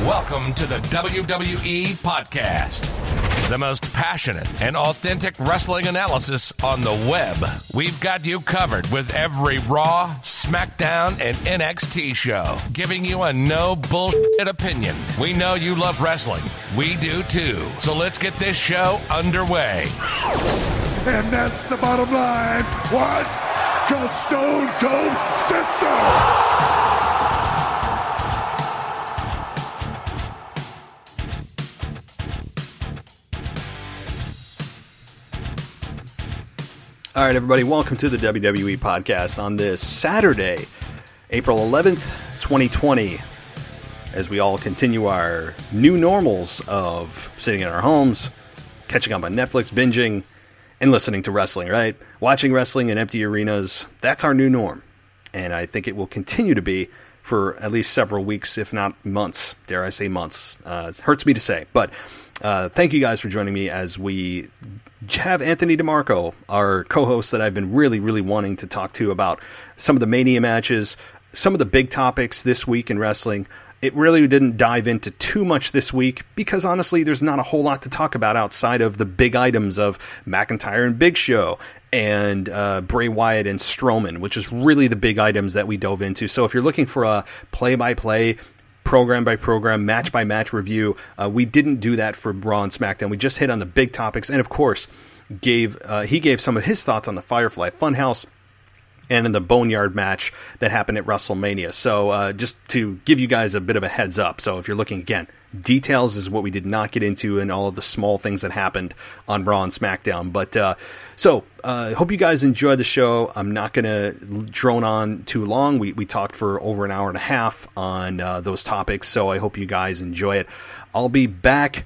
Welcome to the WWE Podcast, the most passionate and authentic wrestling analysis on the web. We've got you covered with every Raw, SmackDown, and NXT show, giving you a no bullshit opinion. We know you love wrestling. We do too. So let's get this show underway. And that's the bottom line. What? 'Cause Stone Cold said so. All right, everybody, welcome to the WWE Podcast on this Saturday, April 11th, 2020, as we all continue our new normals of sitting in our homes, catching up on Netflix, binging, and listening to wrestling, right? Watching wrestling in empty arenas, that's our new norm. And I think it will continue to be for at least several weeks, if not months. Dare I say months. It hurts me to say. But thank you guys for joining me as we have Anthony DeMarco, our co-host that I've been really wanting to talk to about some of the Mania matches, some of the big topics this week in wrestling. It really didn't dive into too much this week because honestly there's not a whole lot to talk about outside of the big items of McIntyre and Big Show and Bray Wyatt and Strowman, which is really the big items that we dove into. So if you're looking for a play-by-play, program-by-program, match-by-match review, we didn't do that for Raw and SmackDown. We just hit on the big topics and, of course, he gave some of his thoughts on the Firefly Funhouse and in the Boneyard match that happened at WrestleMania. So just to give you guys a bit of a heads up. So if you're looking, again, details is what we did not get into and all of the small things that happened on Raw and SmackDown. But hope you guys enjoyed the show. I'm not going to drone on too long. We talked for over an hour and a half on those topics, so I hope you guys enjoy it. I'll be back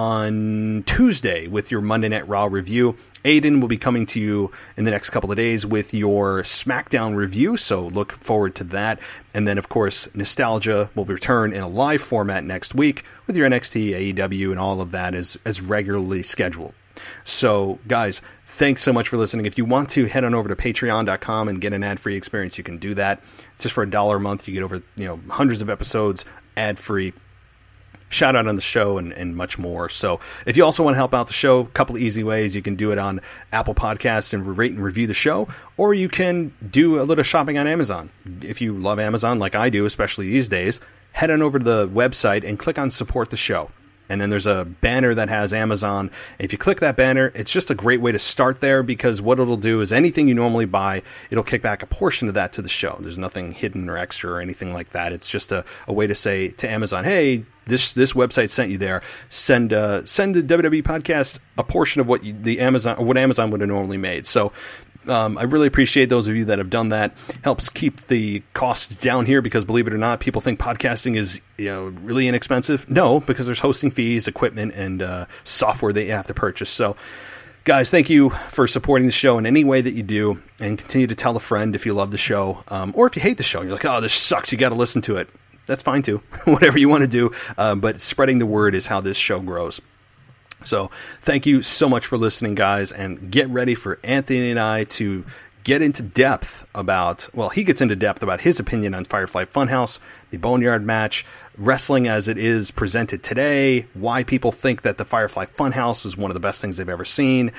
on Tuesday with your Monday Night Raw review. Aiden will be coming to you in the next couple of days with your SmackDown review, so look forward to that. And then, of course, Nostalgia will return in a live format next week with your NXT, AEW, and all of that as regularly scheduled. So, guys, thanks so much for listening. If you want to, head on over to patreon.com and get an ad-free experience. You can do that. Just for $1 a month, you get over hundreds of episodes ad-free. Shout out on the show and much more. So if you also want to help out the show, a couple of easy ways. You can do it on Apple Podcasts and rate and review the show, or you can do a little shopping on Amazon. If you love Amazon like I do, especially these days, head on over to the website and click on Support the Show. And then there's a banner that has Amazon. If you click that banner, it's just a great way to start there because what it'll do is anything you normally buy, it'll kick back a portion of that to the show. There's nothing hidden or extra or anything like that. It's just a way to say to Amazon, hey, this website sent you there. Send the WWE Podcast a portion of what Amazon would have normally made. So I really appreciate those of you that have done that. Helps keep the costs down here because, believe it or not, people think podcasting is really inexpensive. No, because there's hosting fees, equipment, and software that you have to purchase. So, guys, thank you for supporting the show in any way that you do, and continue to tell a friend if you love the show, or if you hate the show and you're like, oh, this sucks, you got to listen to it. That's fine too. Whatever you want to do, but spreading the word is how this show grows. So thank you so much for listening, guys, and get ready for Anthony and I to get into depth about, he gets into depth about his opinion on Firefly Funhouse, the Boneyard match, wrestling as it is presented today, why people think that the Firefly Funhouse is one of the best things they've ever seen,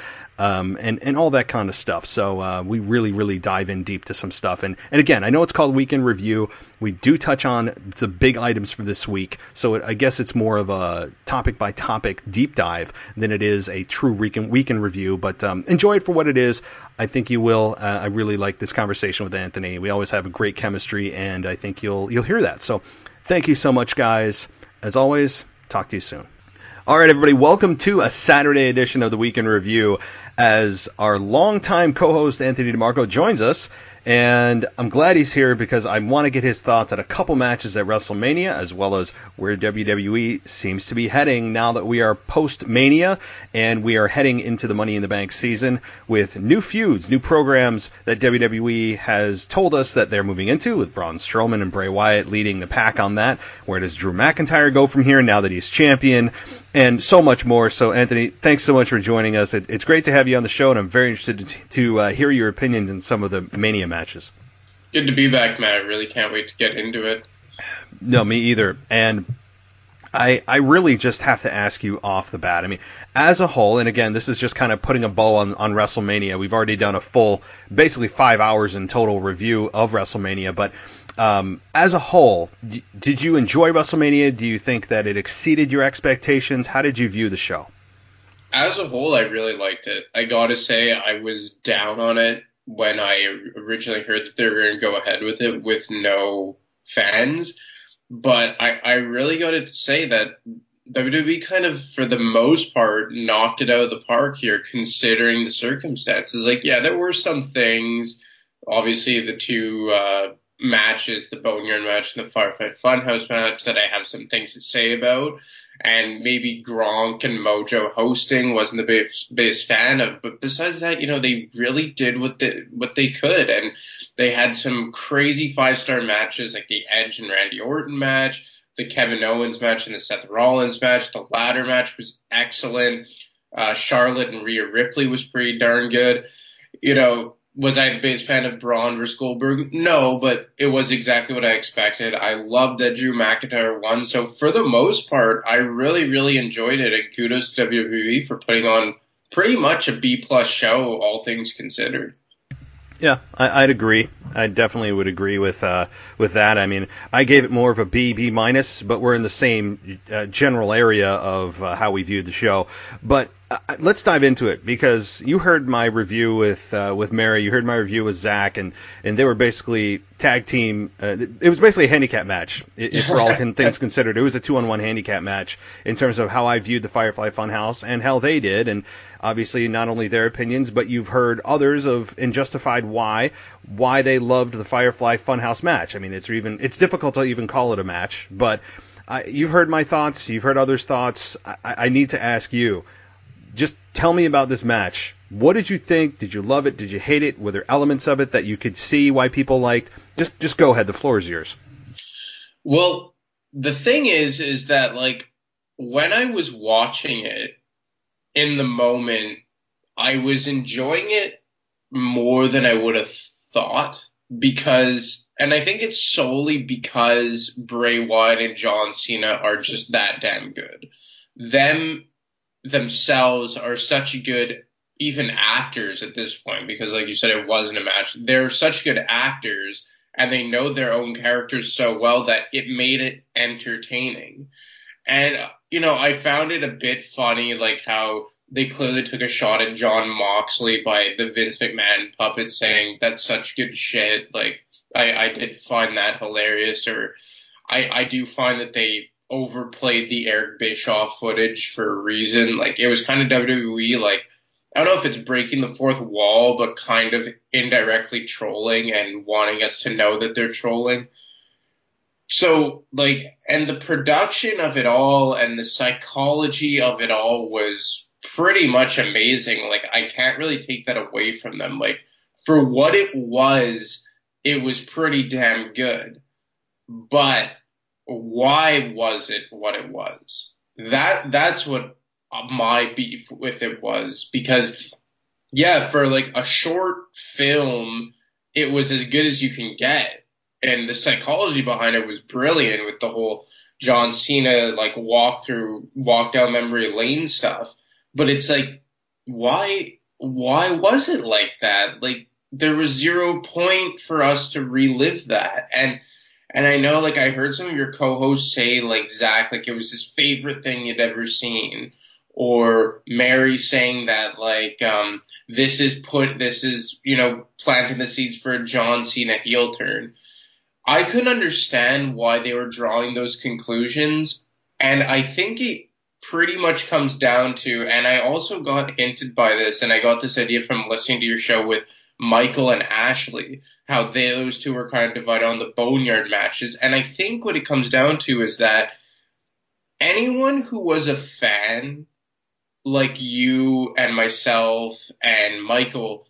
and all that kind of stuff. So we really dive in deep to some stuff. And again, I know it's called Weekend Review. We do touch on the big items for this week, so I guess it's more of a topic-by-topic deep dive than it is a true weekend review, but enjoy it for what it is. I think you will. I really like this conversation with Anthony. We always have a great chemistry, and I think you'll hear that. So thank you so much, guys. As always, talk to you soon. All right, everybody, welcome to a Saturday edition of the Weekend Review as our longtime co-host Anthony DeMarco joins us. And I'm glad he's here because I want to get his thoughts on a couple matches at WrestleMania, as well as where WWE seems to be heading now that we are post-Mania and we are heading into the Money in the Bank season with new feuds, new programs that WWE has told us that they're moving into, with Braun Strowman and Bray Wyatt leading the pack on that. Where does Drew McIntyre go from here now that he's champion? And so much more. So, Anthony, thanks so much for joining us. It's great to have you on the show, and I'm very interested to hear your opinions on some of the Mania matches. Good to be back, Matt. I really can't wait to get into it. No, me either. And I really just have to ask you off the bat. I mean, as a whole, and again, this is just kind of putting a bow on WrestleMania. We've already done a full, basically 5 hours in total review of WrestleMania. But as a whole, did you enjoy WrestleMania? Do you think that it exceeded your expectations? How did you view the show? As a whole, I really liked it. I gotta say, I was down on it when I originally heard that they were going to go ahead with it with no fans. But I really got to say that WWE kind of, for the most part, knocked it out of the park here, considering the circumstances. Like, yeah, there were some things. Obviously, the two matches, the Boneyard match and the Firefly Funhouse match, that I have some things to say about. And maybe Gronk and Mojo hosting wasn't the biggest fan of. But besides that, they really did what they could. And they had some crazy 5-star matches like the Edge and Randy Orton match, the Kevin Owens match and the Seth Rollins match. The ladder match was excellent. Charlotte and Rhea Ripley was pretty darn good. Was I the biggest fan of Braun versus Goldberg? No, but it was exactly what I expected. I loved that Drew McIntyre won. So for the most part, I really, really enjoyed it. And kudos to WWE for putting on pretty much a B-plus show, all things considered. Yeah, I'd agree. I definitely would agree with that. I mean, I gave it more of a B minus, but we're in the same general area of how we viewed the show. But let's dive into it, because you heard my review with Mary, you heard my review with Zach, and they were basically tag team. It was basically a handicap match, if for all things considered. It was a 2-on-1 handicap match in terms of how I viewed the Firefly Funhouse and how they did, and obviously not only their opinions, but you've heard others and justified why they loved the Firefly Funhouse match. I mean, it's difficult to even call it a match, but you've heard my thoughts, you've heard others' thoughts. I need to ask you, just tell me about this match. What did you think? Did you love it? Did you hate it? Were there elements of it that you could see why people liked? Just go ahead. The floor is yours. Well, the thing is that, like, when I was watching it in the moment, I was enjoying it more than I would have thought, and I think it's solely because Bray Wyatt and John Cena are just that damn good. Themselves are such good, even actors at this point, because like you said, it wasn't a match. They're such good actors, and they know their own characters so well that it made it entertaining. And, I found it a bit funny, like how they clearly took a shot at Jon Moxley by the Vince McMahon puppet saying that's such good shit. Like, I did find that hilarious, or I do find that they overplayed the Eric Bischoff footage for a reason. Like, it was kind of WWE, like, I don't know if it's breaking the fourth wall, but kind of indirectly trolling and wanting us to know that they're trolling. So, like, and the production of it all and the psychology of it all was pretty much amazing. Like, I can't really take that away from them. Like, for what it was pretty damn good. But why was it what it was? That's what my beef with it was, because for like a short film, it was as good as you can get, and the psychology behind it was brilliant with the whole John Cena like walk down memory lane stuff. But it's like, why was it like that? Like, there was 0 point for us to relive that. And I know, like, I heard some of your co-hosts say, like, Zach, like, it was his favorite thing you'd ever seen. Or Mary saying that, like, this is, planting the seeds for a John Cena heel turn. I couldn't understand why they were drawing those conclusions. And I think it pretty much comes down to, and I also got hinted by this, and I got this idea from listening to your show with Michael and Ashley, how those two were kind of divided on the Boneyard matches. And I think what it comes down to is that anyone who was a fan, like you and myself and Michael,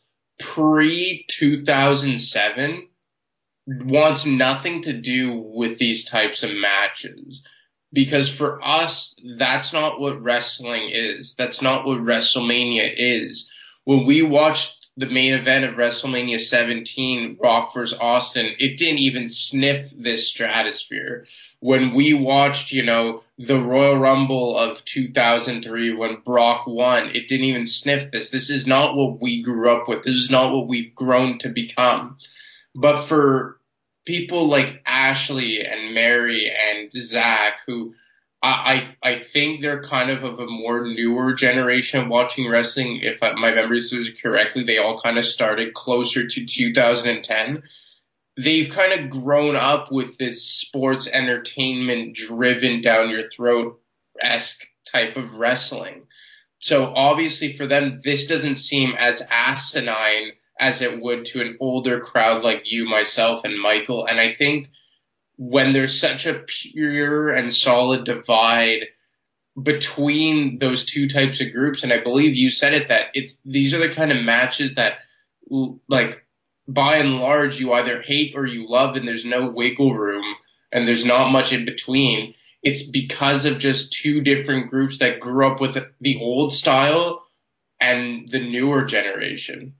pre-2007, wants nothing to do with these types of matches. Because for us, that's not what wrestling is. That's not what WrestleMania is. When we watched the main event of WrestleMania 17, Rock vs. Austin, it didn't even sniff this stratosphere. When we watched, the Royal Rumble of 2003 when Brock won, it didn't even sniff this. This is not what we grew up with. This is not what we've grown to become. But for people like Ashley and Mary and Zach, who I think they're kind of a more newer generation watching wrestling. If my memory serves correctly, they all kind of started closer to 2010. They've kind of grown up with this sports entertainment driven down your throat-esque type of wrestling. So obviously for them, this doesn't seem as asinine as it would to an older crowd like you, myself, and Michael. And I think when there's such a pure and solid divide between those two types of groups, and I believe you said it, that these are the kind of matches that, like, by and large, you either hate or you love, and there's no wiggle room, and there's not much in between. It's because of just two different groups that grew up with the old style and the newer generation.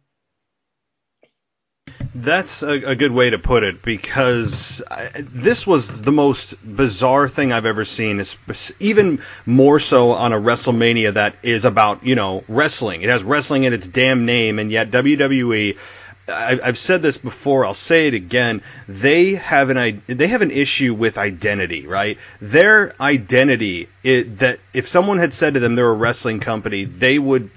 That's a good way to put it, because this was the most bizarre thing I've ever seen, even more so on a WrestleMania that is about, wrestling. It has wrestling in its damn name, and yet WWE, I've said this before, I'll say it again, they have an issue with identity, right? Their identity, that if someone had said to them they're a wrestling company, they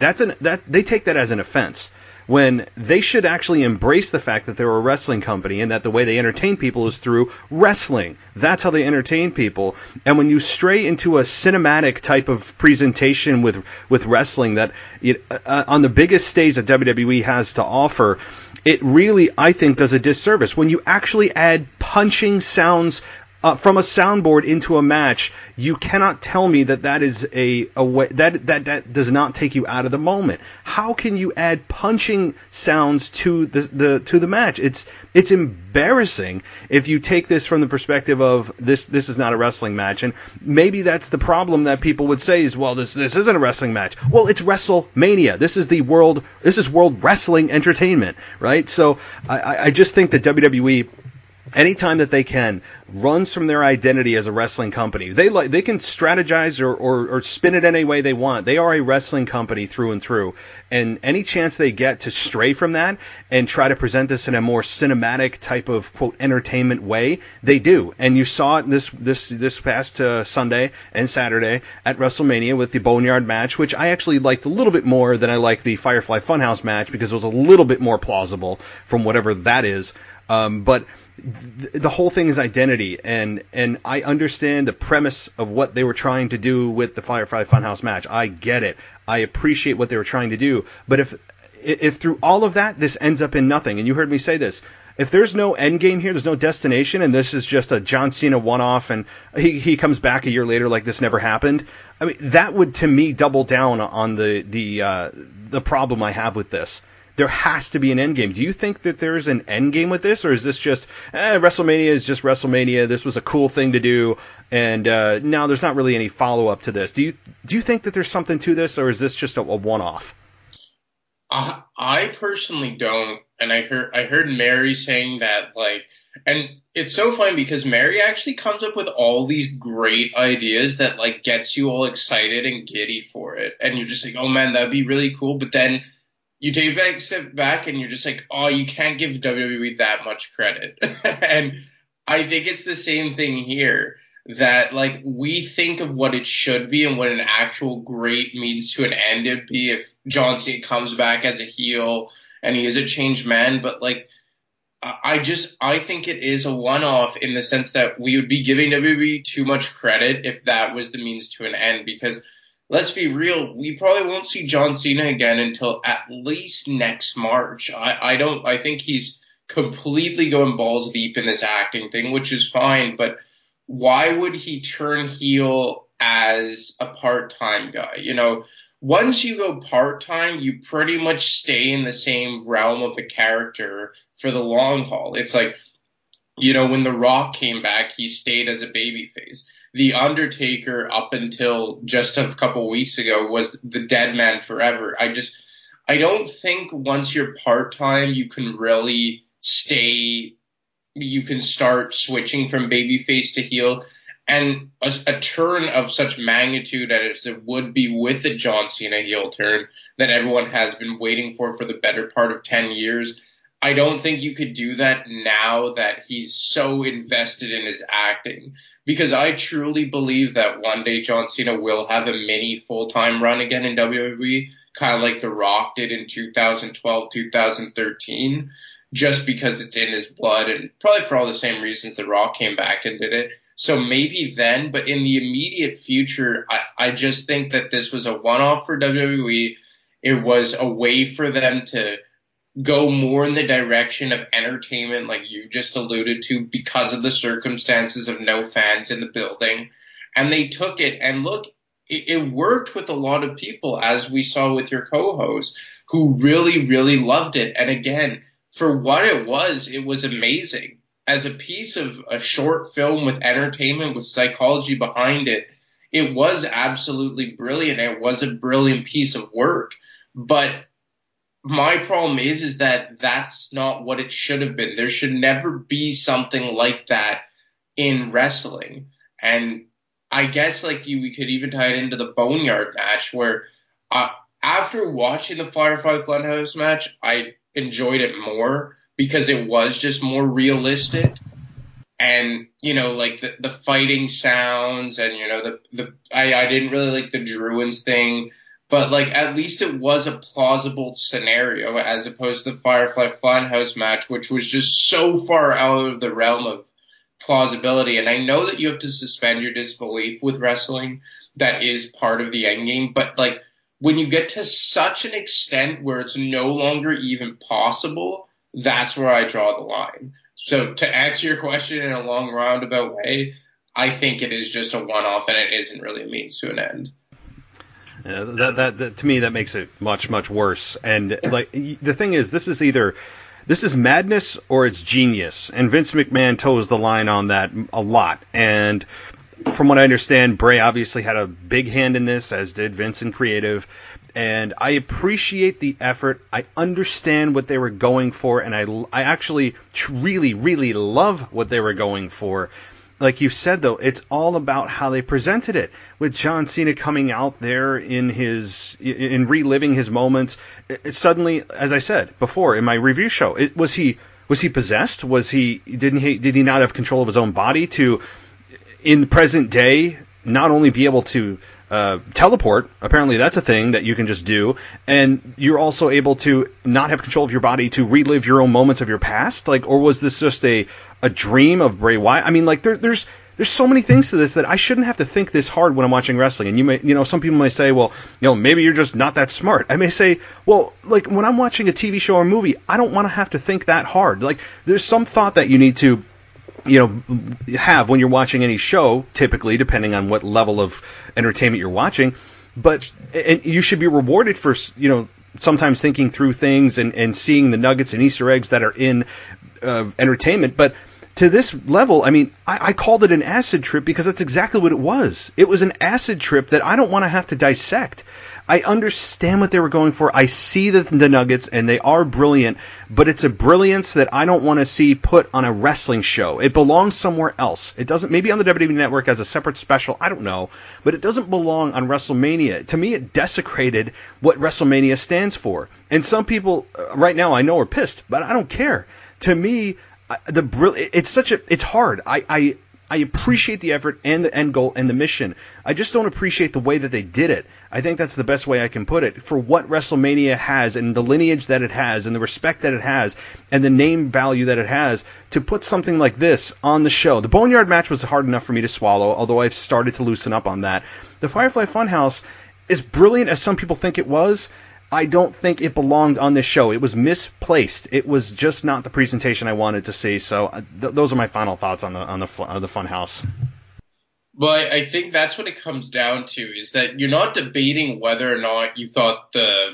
take that as an offense, when they should actually embrace the fact that they're a wrestling company and that the way they entertain people is through wrestling. That's how they entertain people. And when you stray into a cinematic type of presentation with wrestling that on the biggest stage that WWE has to offer, it really, I think, does a disservice. When you actually add punching sounds from a soundboard into a match, you cannot tell me that is a way that does not take you out of the moment. How can you add punching sounds to the match? It's embarrassing if you take this from the perspective of this is not a wrestling match. And maybe that's the problem that people would say is, well, this isn't a wrestling match. Well, it's WrestleMania. This is world wrestling entertainment, right? So I just think that WWE, anytime that they can, runs from their identity as a wrestling company. They can strategize or spin it any way they want. They are a wrestling company through and through. And any chance they get to stray from that and try to present this in a more cinematic type of, quote, entertainment way, they do. And you saw it this past Sunday and Saturday at WrestleMania with the Boneyard match, which I actually liked a little bit more than I liked the Firefly Funhouse match, because it was a little bit more plausible from whatever that is. But the whole thing is identity, and I understand the premise of what they were trying to do with the Firefly Funhouse match. I get it. I appreciate what they were trying to do. But if through all of that, this ends up in nothing, and you heard me say this, if there's no end game here, there's no destination, and this is just a John Cena one-off, and he comes back a year later like this never happened, I mean, that would, to me, double down on the problem I have with this. There has to be an end game. Do you think that there's an end game with this, or is this just WrestleMania is just WrestleMania? This was a cool thing to do, and now there's not really any follow up to this. Do you think that there's something to this, or is this just a one off? I personally don't, and I heard Mary saying that, like, and it's so funny because Mary actually comes up with all these great ideas that, like, gets you all excited and giddy for it, and you're just like, oh man, that'd be really cool, but then you take a step back and you're just like, oh, you can't give WWE that much credit. And I think it's the same thing here, that, like, we think of what it should be and what an actual great means to an end would be if John Cena comes back as a heel and he is a changed man. But, like, I think it is a one-off in the sense that we would be giving WWE too much credit if that was the means to an end, because let's be real, we probably won't see John Cena again until at least next March. I think he's completely going balls deep in this acting thing, which is fine, but why would he turn heel as a part-time guy? Once you go part-time, you pretty much stay in the same realm of a character for the long haul. It's like, when The Rock came back, he stayed as a babyface. The Undertaker, up until just a couple weeks ago, was the dead man forever. I don't think once you're part-time, you can really you can start switching from babyface to heel. And a turn of such magnitude as it would be with a John Cena heel turn that everyone has been waiting for the better part of 10 years, I don't think you could do that now that he's so invested in his acting. Because I truly believe that one day John Cena will have a mini full-time run again in WWE, kind of like The Rock did in 2012, 2013, just because it's in his blood and probably for all the same reasons The Rock came back and did it. So maybe then, but in the immediate future, I just think that this was a one-off for WWE. It was a way for them to go more in the direction of entertainment, like you just alluded to, because of the circumstances of no fans in the building. And they took it, and look, it worked with a lot of people, as we saw with your co-host, who really, really loved it. And again, for what it was amazing. As a piece of a short film with entertainment, with psychology behind it, it was absolutely brilliant. It was a brilliant piece of work. But my problem is that that's not what it should have been. There should never be something like that in wrestling. And I guess we could even tie it into the Boneyard match, where after watching the Firefly Funhouse match, I enjoyed it more, because it was just more realistic. And, the fighting sounds and, I didn't really like the Druins thing, but at least it was a plausible scenario as opposed to the Firefly Funhouse match, which was just so far out of the realm of plausibility. And I know that you have to suspend your disbelief with wrestling. That is part of the end game. But when you get to such an extent where it's no longer even possible, that's where I draw the line. So to answer your question in a long roundabout way, I think it is just a one-off and it isn't really a means to an end. Yeah, that to me, that makes it much, much worse. And the thing is, this is madness or it's genius. And Vince McMahon toes the line on that a lot. And from what I understand, Bray obviously had a big hand in this, as did Vince in creative. And I appreciate the effort. I understand what they were going for, and I actually really, really love what they were going for. Like you said, though, it's all about how they presented it. With John Cena coming out there in reliving his moments, it suddenly, as I said before in my review show, was he possessed? Did he not have control of his own body to, in the present day, not only be able to teleport? Apparently that's a thing that you can just do, and you're also able to not have control of your body to relive your own moments of your past, or was this just a dream of Bray Wyatt? I mean, there's so many things to this that I shouldn't have to think this hard when I'm watching wrestling. And you may, some people may say, well, maybe you're just not that smart. I may say, well, when I'm watching a TV show or movie, I don't want to have to think that hard. There's some thought that you need to have when you're watching any show, typically, depending on what level of entertainment you're watching. But you should be rewarded for, sometimes thinking through things and seeing the nuggets and Easter eggs that are in entertainment. But to this level, I mean, I called it an acid trip because that's exactly what it was. It was an acid trip that I don't want to have to dissect. I understand what they were going for. I see the nuggets, and they are brilliant, but it's a brilliance that I don't want to see put on a wrestling show. It belongs somewhere else. It doesn't, maybe on the WWE Network as a separate special, I don't know, but it doesn't belong on WrestleMania. To me, it desecrated what WrestleMania stands for. And some people right now I know are pissed, but I don't care. To me, it's hard. I appreciate the effort and the end goal and the mission. I just don't appreciate the way that they did it. I think that's the best way I can put it. For what WrestleMania has and the lineage that it has and the respect that it has and the name value that it has, to put something like this on the show. The Boneyard match was hard enough for me to swallow, although I've started to loosen up on that. The Firefly Funhouse, as brilliant as some people think it was, I don't think it belonged on this show. It was misplaced. It was just not the presentation I wanted to see. So those are my final thoughts on the Funhouse. But I think that's what it comes down to, is that you're not debating whether or not you thought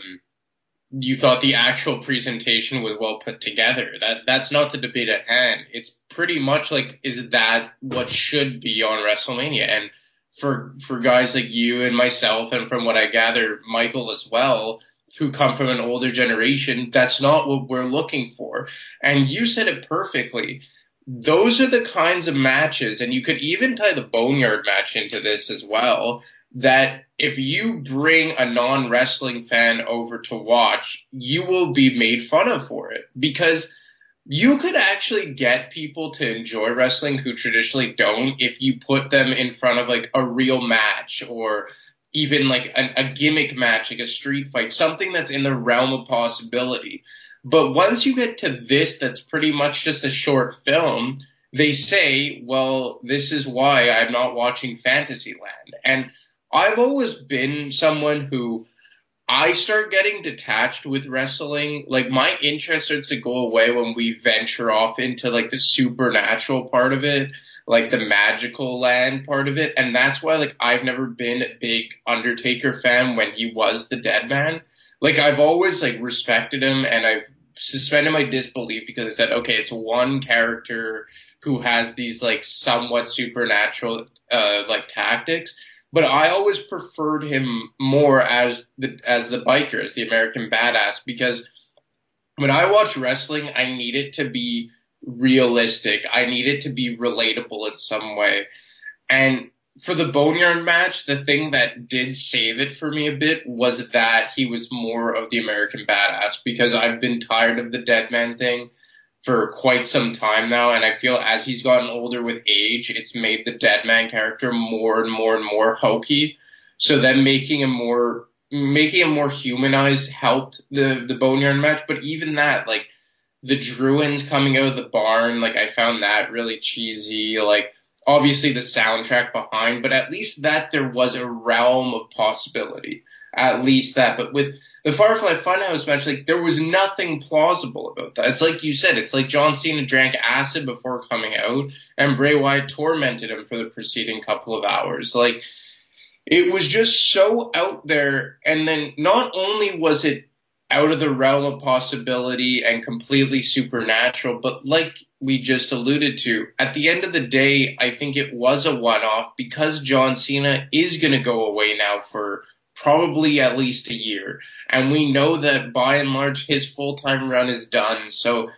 the actual presentation was well put together. That's not the debate at hand. It's pretty much is that what should be on WrestleMania? And for guys like you and myself, and from what I gather, Michael as well, who come from an older generation, that's not what we're looking for. And you said it perfectly. Those are the kinds of matches, and you could even tie the Boneyard match into this as well, that if you bring a non-wrestling fan over to watch, you will be made fun of for it. Because you could actually get people to enjoy wrestling who traditionally don't if you put them in front of like a real match, or even like a gimmick match, like a street fight, something that's in the realm of possibility. But once you get to this, that's pretty much just a short film, they say, well, this is why I'm not watching Fantasyland. And I've always been someone who, I start getting detached with wrestling. Like, my interest starts to go away when we venture off into like the supernatural part of it, like the magical land part of it. And that's why, like, I've never been a big Undertaker fan when he was the dead man. Like, I've always like respected him, and I've suspended my disbelief because I said, okay, it's one character who has these like somewhat supernatural like tactics. But I always preferred him more as the biker, as the American badass, because when I watch wrestling, I need it to be realistic. I need it to be relatable in some way. And for the Boneyard match, the thing that did save it for me a bit was that he was more of the American badass, because I've been tired of the dead man thing for quite some time now, and I feel as he's gotten older with age, it's made the dead man character more and more and more hokey. So then making him more humanized helped the Boneyard match. But even that, like the Druins coming out of the barn, like I found that really cheesy. Like obviously the soundtrack behind, but at least that there was a realm of possibility. At least that. But with the Firefly Funhouse match, like, there was nothing plausible about that. It's like you said, it's like John Cena drank acid before coming out, and Bray Wyatt tormented him for the preceding couple of hours. Like, it was just so out there, and then not only was it out of the realm of possibility and completely supernatural, but like we just alluded to, at the end of the day, I think it was a one-off, because John Cena is going to go away now for probably at least a year. And we know that by and large his full-time run is done. So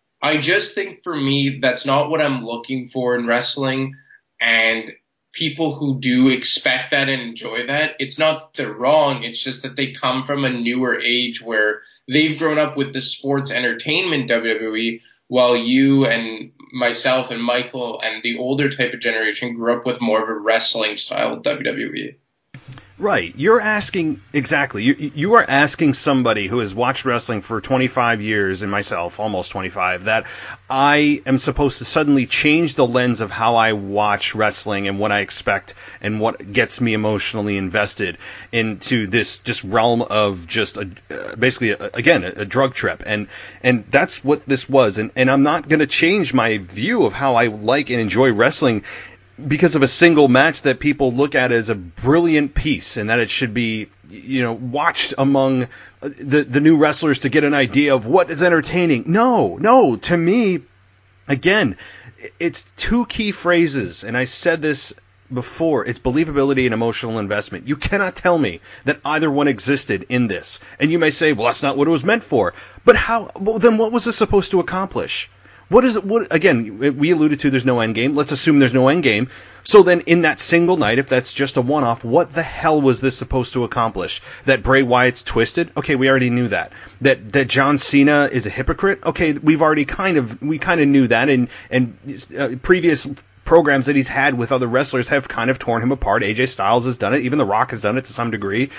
I just think for me, that's not what I'm looking for in wrestling. And people who do expect that and enjoy that, it's not that they're wrong. It's just that they come from a newer age where they've grown up with the sports entertainment WWE, while you and myself and Michael and the older type of generation grew up with more of a wrestling style WWE. Right. You're asking, exactly. You are asking somebody who has watched wrestling for 25 years, and myself, almost 25, that I am supposed to suddenly change the lens of how I watch wrestling and what I expect and what gets me emotionally invested into this just realm of just basically, a drug trip. And that's what this was. And I'm not going to change my view of how I like and enjoy wrestling because of a single match that people look at as a brilliant piece, and that it should be, watched among the new wrestlers to get an idea of what is entertaining. No, to me, again, it's two key phrases, and I said this before, it's believability and emotional investment. You cannot tell me that either one existed in this. And you may say, well, that's not what it was meant for. But then what was this supposed to accomplish? Again, we alluded to there's no end game. Let's assume there's no end game. So then in that single night, if that's just a one-off, what the hell was this supposed to accomplish? That Bray Wyatt's twisted? Okay, we already knew that. That John Cena is a hypocrite? Okay, we kind of knew that, and previous programs that he's had with other wrestlers have kind of torn him apart. AJ Styles has done it. Even The Rock has done it to some degree.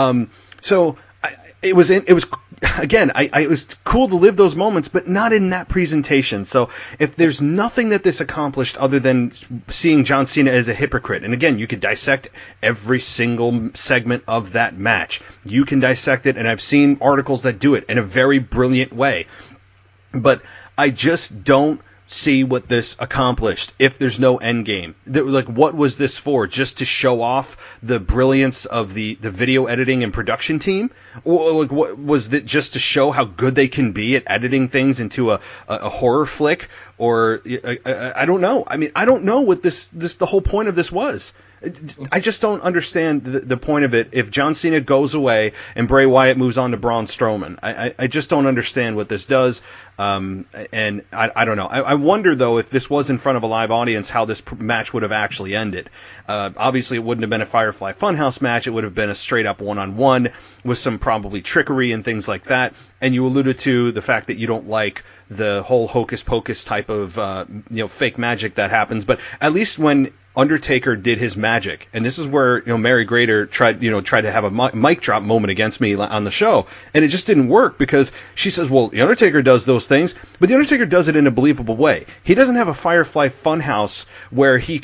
It was cool to live those moments, but not in that presentation. So if there's nothing that this accomplished other than seeing John Cena as a hypocrite, and again, you could dissect every single segment of that match. You can dissect it, and I've seen articles that do it in a very brilliant way. But I just don't see what this accomplished if there's no end game. Like, what was this for? Just to show off the brilliance of the video editing and production team? Or like, what was it, just to show how good they can be at editing things into a horror flick? Or I don't know. I mean, I don't know what the whole point of this was. I just don't understand the point of it. If John Cena goes away and Bray Wyatt moves on to Braun Strowman, I just don't understand what this does. And I don't know. I wonder, though, if this was in front of a live audience, how this match would have actually ended. Obviously, it wouldn't have been a Firefly Funhouse match. It would have been a straight-up one-on-one with some probably trickery and things like that. And you alluded to the fact that you don't like the whole hocus-pocus type of fake magic that happens. But at least when Undertaker did his magic, and this is where Mary Grader tried to have a mic drop moment against me on the show, and it just didn't work because she says, well, the Undertaker does those things, but the Undertaker does it in a believable way. He doesn't have a Firefly Funhouse where he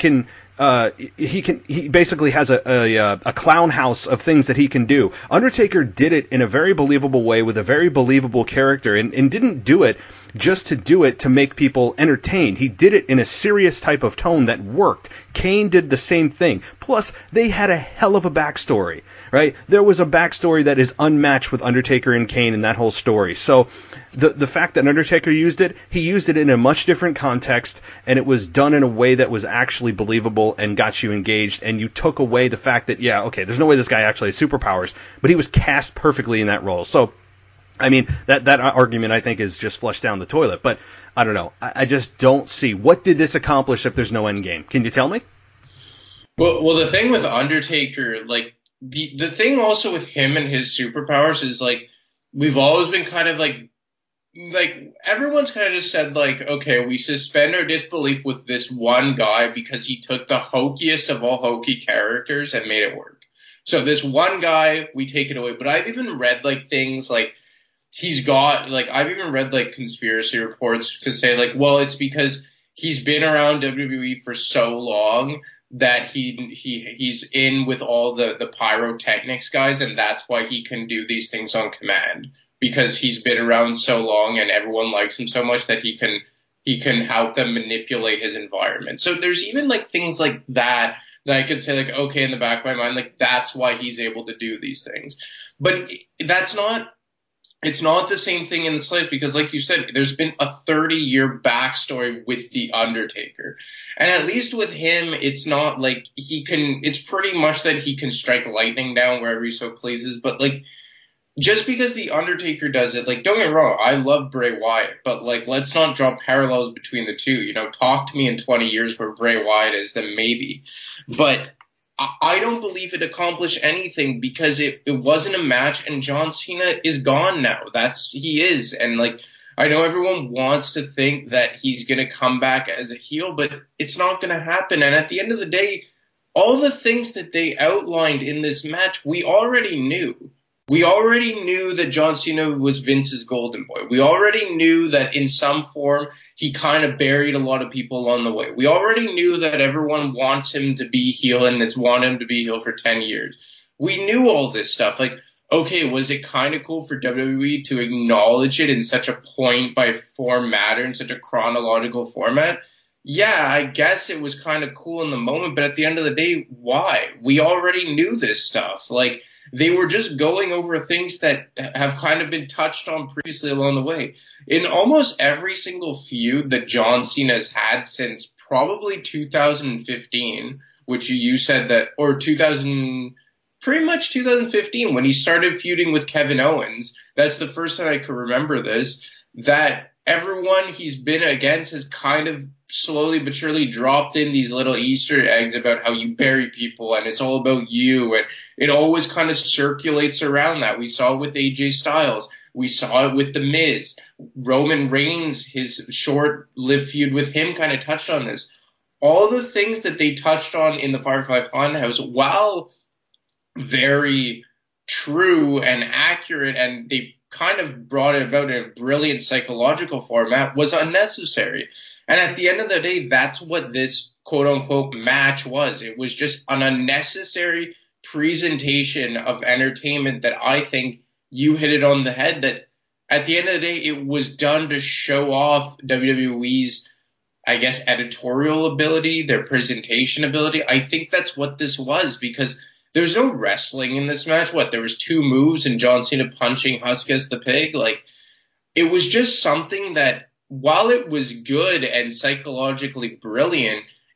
basically has a clown house of things that he can do. Undertaker did it in a very believable way with a very believable character, and didn't do it just to do it to make people entertained. He did it in a serious type of tone that worked. Kane did the same thing. Plus, they had a hell of a backstory, right? There was a backstory that is unmatched with Undertaker and Kane in that whole story. So the fact that Undertaker used it, he used it in a much different context, and it was done in a way that was actually believable and got you engaged, and you took away the fact that, yeah, okay, there's no way this guy actually has superpowers, but he was cast perfectly in that role. So, I mean, that argument, I think, is just flushed down the toilet, but I don't know. I just don't see. What did this accomplish if there's no end game? Can you tell me? Well, the thing with Undertaker, like, the thing also with him and his superpowers is, like, we've always been kind of, like, everyone's kind of just said, like, okay, we suspend our disbelief with this one guy because he took the hokiest of all hokey characters and made it work. So this one guy, we take it away. But I've even read, like, things like, I've even read, like, conspiracy reports to say, like, well, it's because he's been around WWE for so long that he's in with all the pyrotechnics guys, and that's why he can do these things on command, because he's been around so long and everyone likes him so much that he can help them manipulate his environment. So there's even, like, things like that I could say, like, okay, in the back of my mind, like, that's why he's able to do these things. But it's not the same thing in the slightest, because, like you said, there's been a 30-year backstory with The Undertaker. And at least with him, it's not like it's pretty much that he can strike lightning down wherever he so pleases. But, like, just because The Undertaker does it, like, don't get me wrong, I love Bray Wyatt, but, like, let's not draw parallels between the two. Talk to me in 20 years where Bray Wyatt is, then maybe. But I don't believe it accomplished anything because it wasn't a match, and John Cena is gone now. He is. And, like, I know everyone wants to think that he's going to come back as a heel, but it's not going to happen. And at the end of the day, all the things that they outlined in this match, we already knew. We already knew that John Cena was Vince's golden boy. We already knew that in some form he kind of buried a lot of people along the way. We already knew that everyone wants him to be heel and has wanted him to be heel for 10 years. We knew all this stuff. Like, okay, was it kind of cool for WWE to acknowledge it in such a point-by-form matter, in such a chronological format? Yeah, I guess it was kind of cool in the moment, but at the end of the day, why? We already knew this stuff. Like, they were just going over things that have kind of been touched on previously along the way. In almost every single feud that John Cena has had since probably 2015, which you said that, or pretty much 2015, when he started feuding with Kevin Owens, that's the first time I can remember this, that everyone he's been against has kind of slowly but surely dropped in these little Easter eggs about how you bury people and it's all about you, and it always kind of circulates around that. We saw it with AJ Styles. We saw it with The Miz. Roman Reigns, his short-lived feud with him, kind of touched on this. All the things that they touched on in the Firefly Funhouse, while very true and accurate, and they kind of brought it about in a brilliant psychological format, was unnecessary. And at the end of the day, that's what this quote-unquote match was. It was just an unnecessary presentation of entertainment that I think you hit it on the head, that at the end of the day, it was done to show off WWE's, I guess, editorial ability, their presentation ability. I think that's what this was, because there's no wrestling in this match. There was 2 moves and John Cena punching Huskus the Pig. Like, it was just something that, while it was good and psychologically brilliant,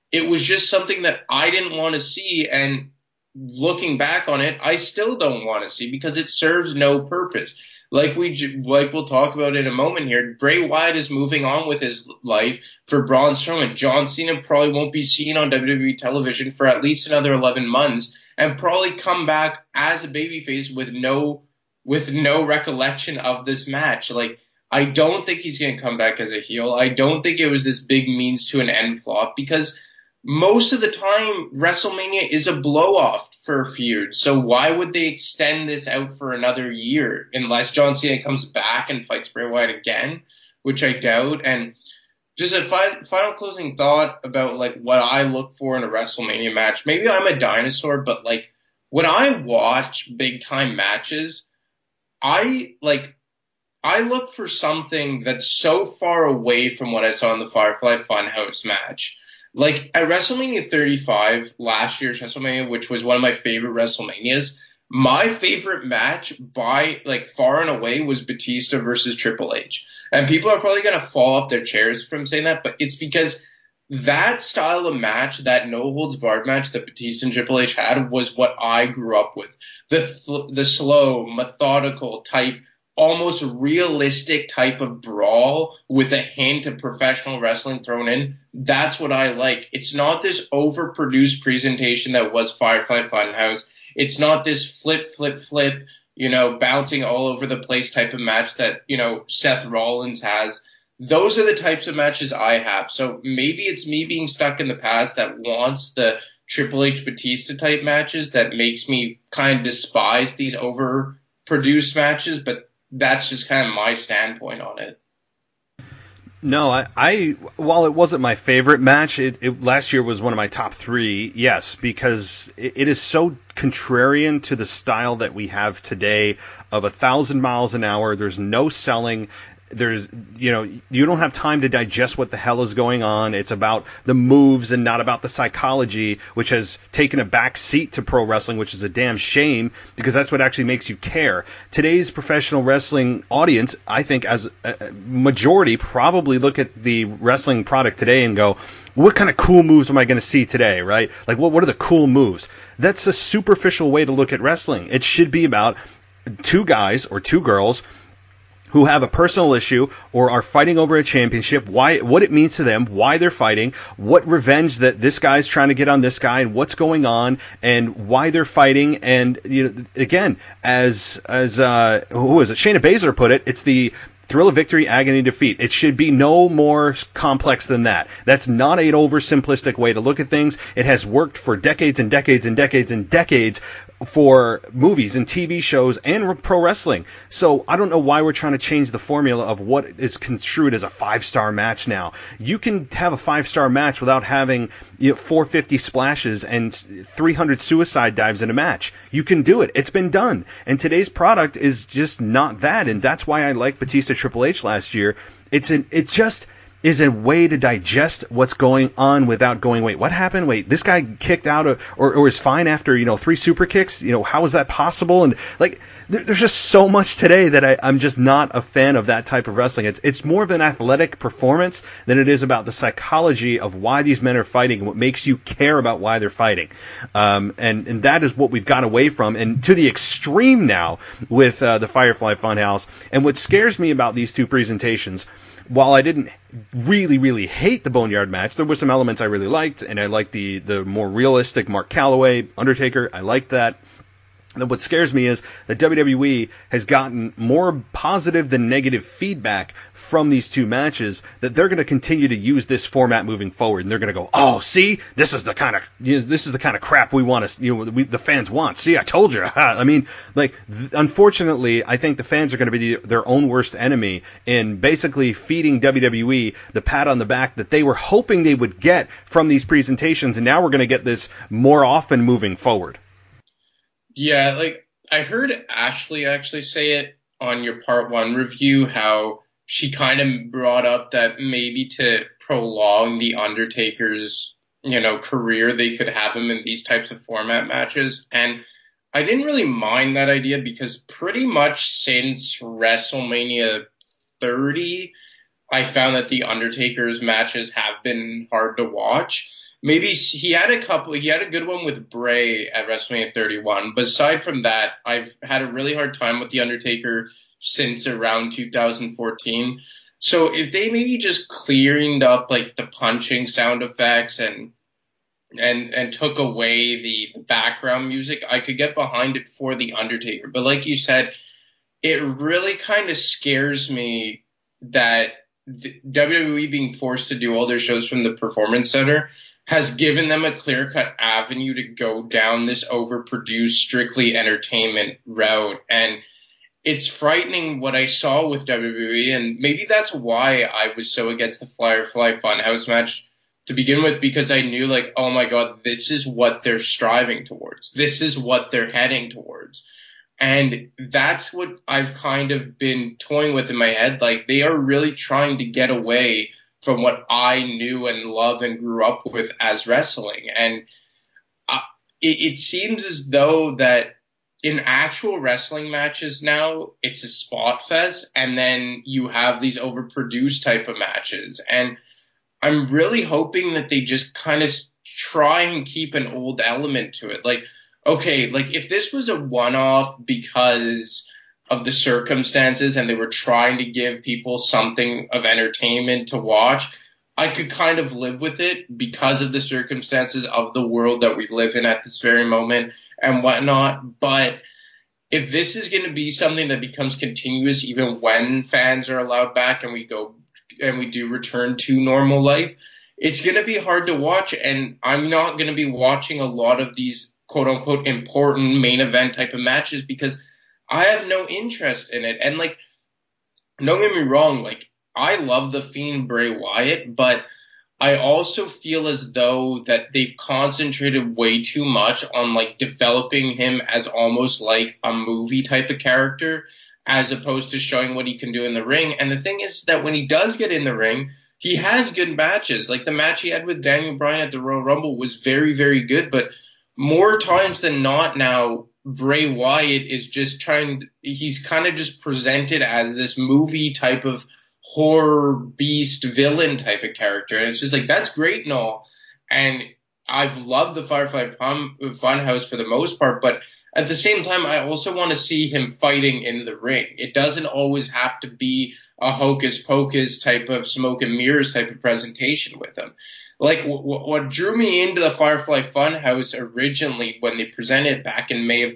it was just something that I didn't want to see. And looking back on it, I still don't want to see because it serves no purpose. Like we'll talk about in a moment here, Bray Wyatt is moving on with his life for Braun Strowman. John Cena probably won't be seen on WWE television for at least another 11 months and probably come back as a babyface with no recollection of this match. Like, I don't think he's going to come back as a heel. I don't think it was this big means to an end plot because most of the time WrestleMania is a blow-off for a feud. So why would they extend this out for another year unless John Cena comes back and fights Bray Wyatt again, which I doubt. And just a final closing thought about like what I look for in a WrestleMania match. Maybe I'm a dinosaur, but like when I watch big time matches, I look for something that's so far away from what I saw in the Firefly Funhouse match. Like at WrestleMania 35, last year's WrestleMania, which was one of my favorite WrestleManias, my favorite match by like far and away was Batista versus Triple H. And people are probably going to fall off their chairs from saying that, but it's because that style of match, that no holds barred match that Batista and Triple H had was what I grew up with. The slow, methodical type, almost realistic type of brawl with a hint of professional wrestling thrown in. That's what I like. It's not this overproduced presentation that was Firefly Funhouse. It's not this flip, bouncing all over the place type of match that, Seth Rollins has. Those are the types of matches I have. So maybe it's me being stuck in the past that wants the Triple H Batista type matches that makes me kind of despise these overproduced matches, but that's just kind of my standpoint on it. No, I while it wasn't my favorite match, it last year was one of my top 3, yes, because it is so contrarian to the style that we have today of 1,000 miles an hour. There's no selling. There's, you don't have time to digest what the hell is going on. It's about the moves and not about the psychology, which has taken a back seat to pro wrestling, which is a damn shame because that's what actually makes you care. Today's professional wrestling audience, I think, as a majority, probably look at the wrestling product today and go, what kind of cool moves am I going to see today, right? Like, what are the cool moves? That's a superficial way to look at wrestling. It should be about 2 guys or 2 girls who have a personal issue or are fighting over a championship, what it means to them, why they're fighting, what revenge that this guy's trying to get on this guy, and what's going on, and why they're fighting. And again, as who is it? Shayna Baszler put it, it's the thrill of victory, agony, defeat. It should be no more complex than that. That's not an oversimplistic way to look at things. It has worked for decades and decades and decades and decades for movies and TV shows and pro wrestling. So I don't know why we're trying to change the formula of what is construed as a 5-star match now. You can have a 5-star match without having 450 splashes and 300 suicide dives in a match. You can do it. It's been done. And today's product is just not that. And that's why I like Batista Triple H last year. It just is a way to digest what's going on without going, wait, what happened? Wait, this guy kicked out or is fine after 3 super kicks. How is that possible? And like, there's just so much today that I'm just not a fan of that type of wrestling. It's more of an athletic performance than it is about the psychology of why these men are fighting and what makes you care about why they're fighting. And that is what we've gone away from, and to the extreme now with the Firefly Funhouse. And what scares me about these 2 presentations, while I didn't really, really hate the Boneyard match, there were some elements I really liked, and I liked the more realistic Mark Calloway, Undertaker. I liked that. What scares me is that WWE has gotten more positive than negative feedback from these 2 matches, that they're going to continue to use this format moving forward, and they're going to go, oh, see, this is the kind of crap we want to, the fans want. See, I told you. I mean, like, unfortunately, I think the fans are going to be their own worst enemy in basically feeding WWE the pat on the back that they were hoping they would get from these presentations, and now we're going to get this more often moving forward. Yeah, like I heard Ashley actually say it on your part 1 review, how she kind of brought up that maybe to prolong the Undertaker's, career, they could have him in these types of format matches. And I didn't really mind that idea because pretty much since WrestleMania 30, I found that the Undertaker's matches have been hard to watch. maybe he had a good one with Bray at WrestleMania 31. But aside from that, I've had a really hard time with The Undertaker since around 2014. So if they maybe just cleared up like the punching sound effects and took away the background music, I could get behind it for The Undertaker. But like you said, it really kind of scares me that WWE being forced to do all their shows from the Performance Center has given them a clear-cut avenue to go down this overproduced, strictly entertainment route. And it's frightening what I saw with WWE, and maybe that's why I was so against the Firefly Funhouse match to begin with, because I knew, like, oh my God, this is what they're striving towards. This is what they're heading towards. And that's what I've kind of been toying with in my head. Like, they are really trying to get away from what I knew and loved and grew up with as wrestling. And it seems as though that in actual wrestling matches now, it's a spot fest, and then you have these overproduced type of matches. And I'm really hoping that they just kind of try and keep an old element to it. Like, okay, like if this was a one-off because of the circumstances and they were trying to give people something of entertainment to watch, I could kind of live with it because of the circumstances of the world that we live in at this very moment and whatnot. But if this is going to be something that becomes continuous even when fans are allowed back and we do return to normal life, it's going to be hard to watch. And I'm not going to be watching a lot of these quote unquote important main event type of matches because I have no interest in it. And like, don't get me wrong, like I love the Fiend Bray Wyatt, but I also feel as though that they've concentrated way too much on like developing him as almost like a movie type of character as opposed to showing what he can do in the ring. And the thing is that when he does get in the ring, he has good matches. Like the match he had with Daniel Bryan at the Royal Rumble was very, very good. But more times than not now, Bray Wyatt is just he's kind of just presented as this movie type of horror beast villain type of character. And it's just like, that's great and all. And I've loved the Firefly Funhouse for the most part, but at the same time, I also want to see him fighting in the ring. It doesn't always have to be a hocus pocus type of smoke and mirrors type of presentation with him. Like what drew me into the Firefly Funhouse originally when they presented back in May of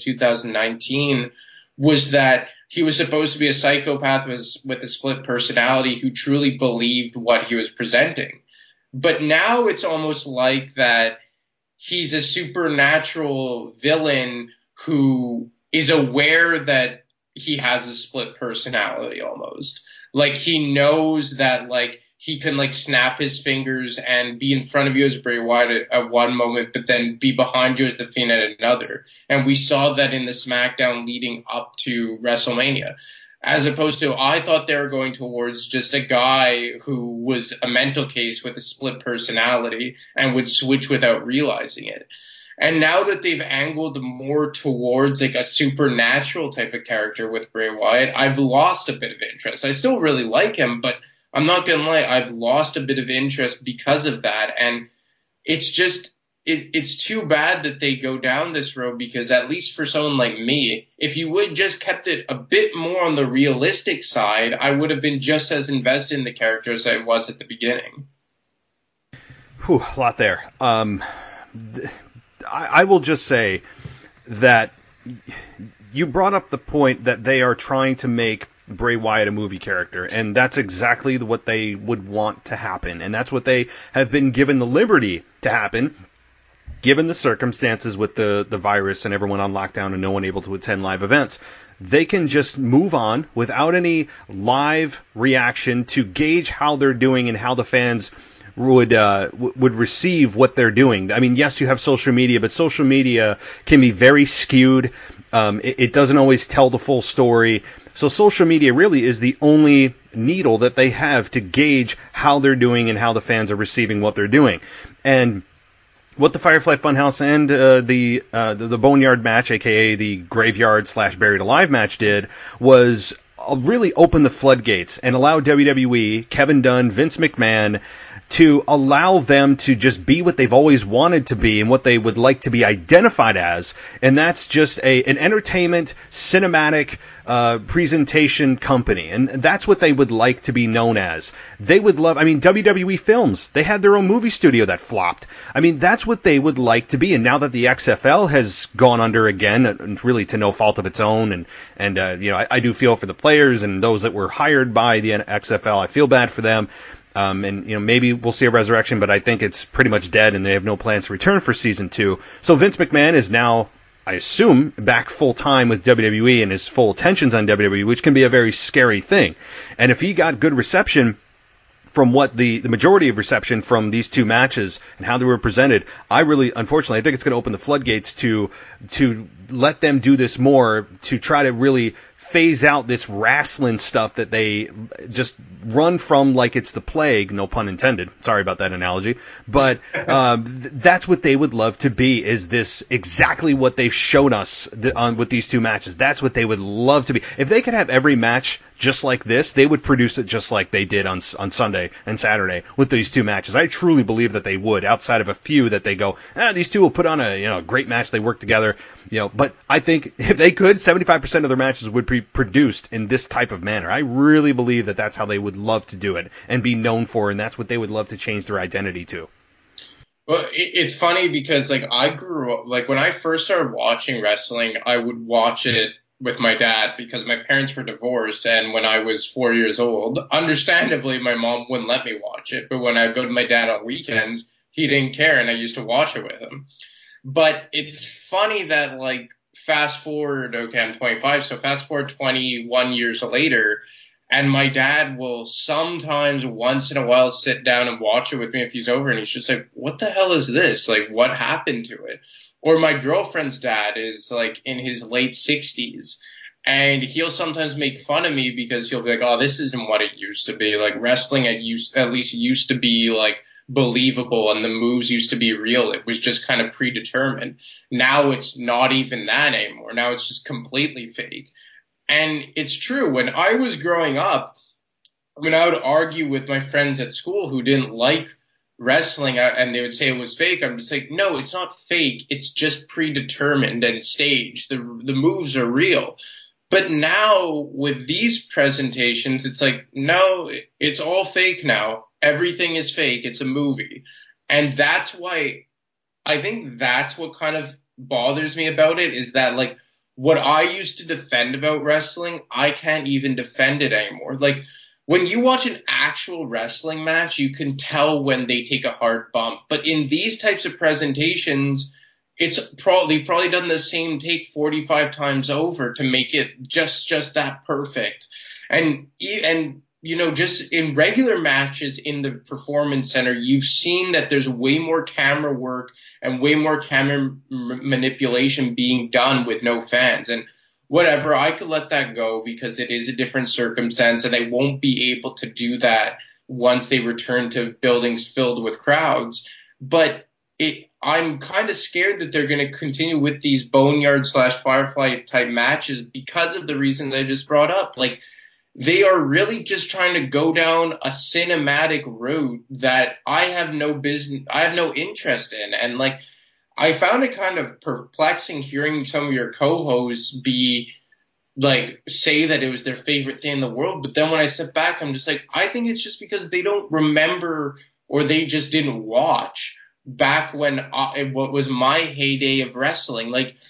2019 was that he was supposed to be a psychopath with a split personality who truly believed what he was presenting. But now it's almost like that he's a supernatural villain who is aware that he has a split personality almost. Like he knows that like he can like snap his fingers and be in front of you as Bray Wyatt at one moment, but then be behind you as The Fiend at another. And we saw that in the SmackDown leading up to WrestleMania. As opposed to, I thought they were going towards just a guy who was a mental case with a split personality and would switch without realizing it. And now that they've angled more towards like a supernatural type of character with Bray Wyatt, I've lost a bit of interest. I still really like him, but I'm not going to lie, I've lost a bit of interest because of that. And it's just, it's too bad that they go down this road because at least for someone like me, if you would just kept it a bit more on the realistic side, I would have been just as invested in the character as I was at the beginning. Whew, a lot there. I will just say that you brought up the point that they are trying to make Bray Wyatt a movie character, and that's exactly what they would want to happen, and that's what they have been given the liberty to happen, given the circumstances with the virus and everyone on lockdown and no one able to attend live events. They can just move on without any live reaction to gauge how they're doing and how the fans would receive what they're doing. I mean, yes, you have social media, but social media can be very skewed. It doesn't always tell the full story. So social media really is the only needle that they have to gauge how they're doing and how the fans are receiving what they're doing. And what the Firefly Funhouse and the Boneyard match, aka the Graveyard / Buried Alive match, did was really open the floodgates and allow WWE, Kevin Dunn, Vince McMahon, to allow them to just be what they've always wanted to be and what they would like to be identified as, and that's just an entertainment, cinematic presentation company, and that's what they would like to be known as. They would love, I mean, WWE Films, they had their own movie studio that flopped. I mean, that's what they would like to be, and now that the XFL has gone under again, really to no fault of its own, and I do feel for the players and those that were hired by the XFL. I feel bad for them. And maybe we'll see a resurrection, but I think it's pretty much dead, and they have no plans to return for season 2. So Vince McMahon is now, I assume, back full time with WWE and his full attention's on WWE, which can be a very scary thing. And if he got good reception from what the majority of reception from these two matches and how they were presented, unfortunately, I think it's going to open the floodgates to let them do this more, to try to really phase out this wrestling stuff that they just run from like it's the plague, no pun intended. Sorry about that analogy. But that's what they would love to be, is this exactly what they've shown us with these two matches. That's what they would love to be. If they could have every match just like this, they would produce it just like they did on Sunday and Saturday with these two matches. I truly believe that they would, outside of a few that they go, these two will put on a great match. They work together, But I think if they could, 75% of their matches would be produced in this type of manner. I really believe that that's how they would love to do it and be known for, and that's what they would love to change their identity to. Well, it's funny because I grew up, when I first started watching wrestling, I would watch it with my dad because my parents were divorced, and when I was 4 years old, understandably, my mom wouldn't let me watch it. But when I go to my dad on weekends, he didn't care, and I used to watch it with him. But it's funny that fast forward, okay, I'm 25, so fast forward 21 years later, and my dad will sometimes once in a while sit down and watch it with me if he's over, and he's just like, what the hell is this? What happened to it? Or my girlfriend's dad is in his late 60s, and he'll sometimes make fun of me because he'll be like, oh, this isn't what it used to be. Wrestling at least used to be believable, and the moves used to be real. It was just kind of predetermined. Now it's not even that anymore. Now it's just completely fake. And it's true. When I was growing up, when I would argue with my friends at school who didn't like wrestling and they would say it was fake, I'm just like, no, it's not fake. It's just predetermined and staged. The moves are real. But now with these presentations, it's no, it's all fake now. Everything is fake. It's a movie. And that's why I think that's what kind of bothers me about it, is that what I used to defend about wrestling, I can't even defend it anymore. When you watch an actual wrestling match, you can tell when they take a hard bump. But in these types of presentations, they've probably done the same take 45 times over to make it just that perfect. And just in regular matches in the Performance Center, you've seen that there's way more camera work and way more camera manipulation being done with no fans. And whatever, I could let that go because it is a different circumstance, and they won't be able to do that once they return to buildings filled with crowds. But I'm kind of scared that they're going to continue with these Boneyard/Firefly type matches because of the reasons I just brought up. They are really just trying to go down a cinematic route that I have no interest in. And I found it kind of perplexing hearing some of your co-hosts say that it was their favorite thing in the world. But then when I step back, I'm just I think it's just because they don't remember, or they just didn't watch back when what was my heyday of wrestling.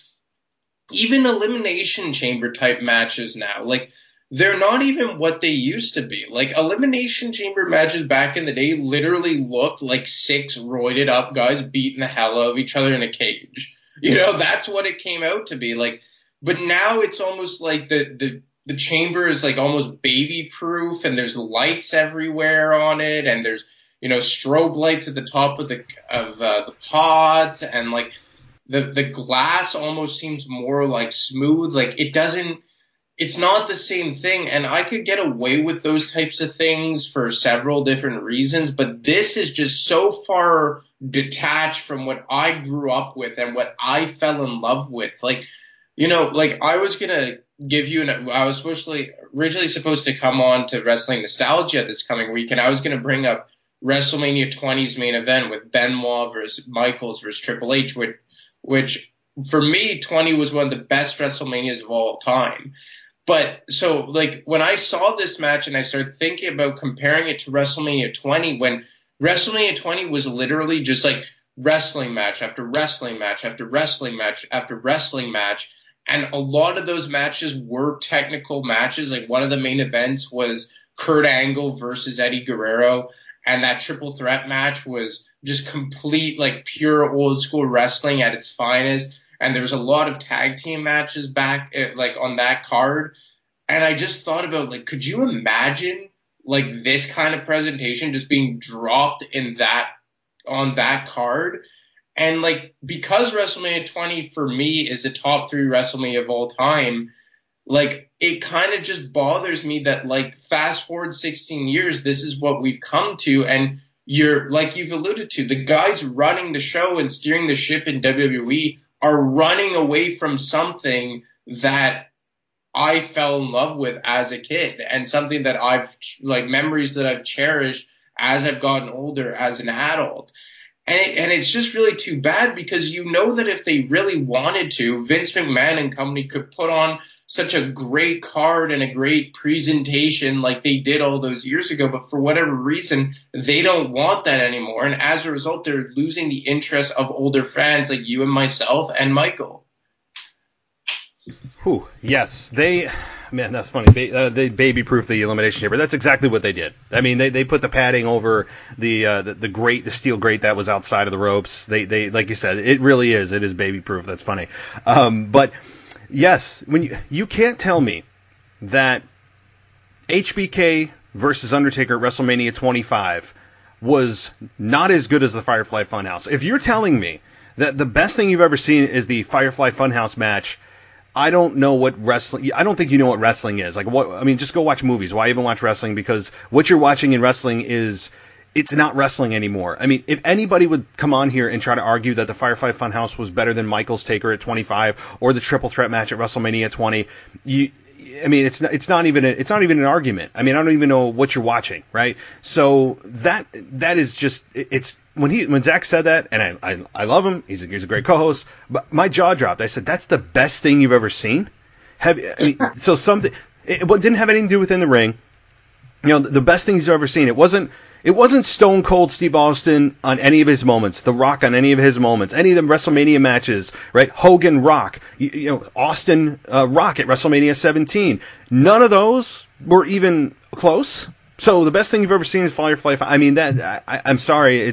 Even Elimination Chamber type matches now, they're not even what they used to be. Elimination Chamber matches back in the day literally looked like 6 roided up guys beating the hell out of each other in a cage. That's what it came out to be. But now it's almost like the chamber is almost baby proof, and there's lights everywhere on it, and there's, strobe lights at the top of the pods, and the glass almost seems more smooth. It's not the same thing, and I could get away with those types of things for several different reasons, but this is just so far detached from what I grew up with and what I fell in love with. I was going to give you I was originally supposed to come on to Wrestling Nostalgia this coming week, and I was going to bring up WrestleMania 20's main event with Benoit versus Michaels versus Triple H, which for me, 20 was one of the best WrestleManias of all time. But so, like, when I saw this match and I started thinking about comparing it to WrestleMania 20, when WrestleMania 20 was literally just like wrestling match after wrestling match after wrestling match after wrestling match, and a lot of those matches were technical matches. Like, one of the main events was Kurt Angle versus Eddie Guerrero, and that triple threat match was just complete, like, pure old school wrestling at its finest. And there was a lot of tag team matches back, like, on that card. And I just thought about, like, could you imagine, like, this kind of presentation just being dropped on that card? And, like, because WrestleMania 20 for me is a top 3 WrestleMania of all time, like, it kind of just bothers me that, like, fast forward 16 years, this is what we've come to. And like you've alluded to, the guys running the show and steering the ship in WWE are running away from something that I fell in love with as a kid, and something that memories that I've cherished as I've gotten older as an adult. And it's just really too bad, because you know that if they really wanted to, Vince McMahon and company could put on such a great card and a great presentation like they did all those years ago, but for whatever reason, they don't want that anymore. And as a result, they're losing the interest of older fans like you and myself and Michael. Whew, yes, man, that's funny. They baby-proofed the Elimination Chamber. That's exactly what they did. I mean, they put the padding over the steel grate that was outside of the ropes. They like you said, it really is. It is baby-proof. That's funny. But yes, when you can't tell me that HBK versus Undertaker at WrestleMania 25 was not as good as the Firefly Funhouse. If you're telling me that the best thing you've ever seen is the Firefly Funhouse match, I don't know what wrestling. I don't think you know what wrestling is. Like, what? I mean, just go watch movies. Why even watch wrestling? Because what you're watching in wrestling it's not wrestling anymore. I mean, if anybody would come on here and try to argue that the Firefly Funhouse was better than Michaels Taker at 25 or the triple threat match at WrestleMania 20, it's not even an argument. I mean, I don't even know what you're watching, right? So that is just it's. When Zach said that, and I love him, he's a great co-host, but my jaw dropped. I said, that's the best thing you've ever seen? It didn't have anything to do within the ring. You know, the best things you've ever seen. It wasn't Stone Cold Steve Austin on any of his moments, The Rock on any of his moments, any of the WrestleMania matches, right? Hogan, Rock, Austin, Rock at WrestleMania 17. None of those were even close. So the best thing you've ever seen is Firefly. I mean, I'm sorry.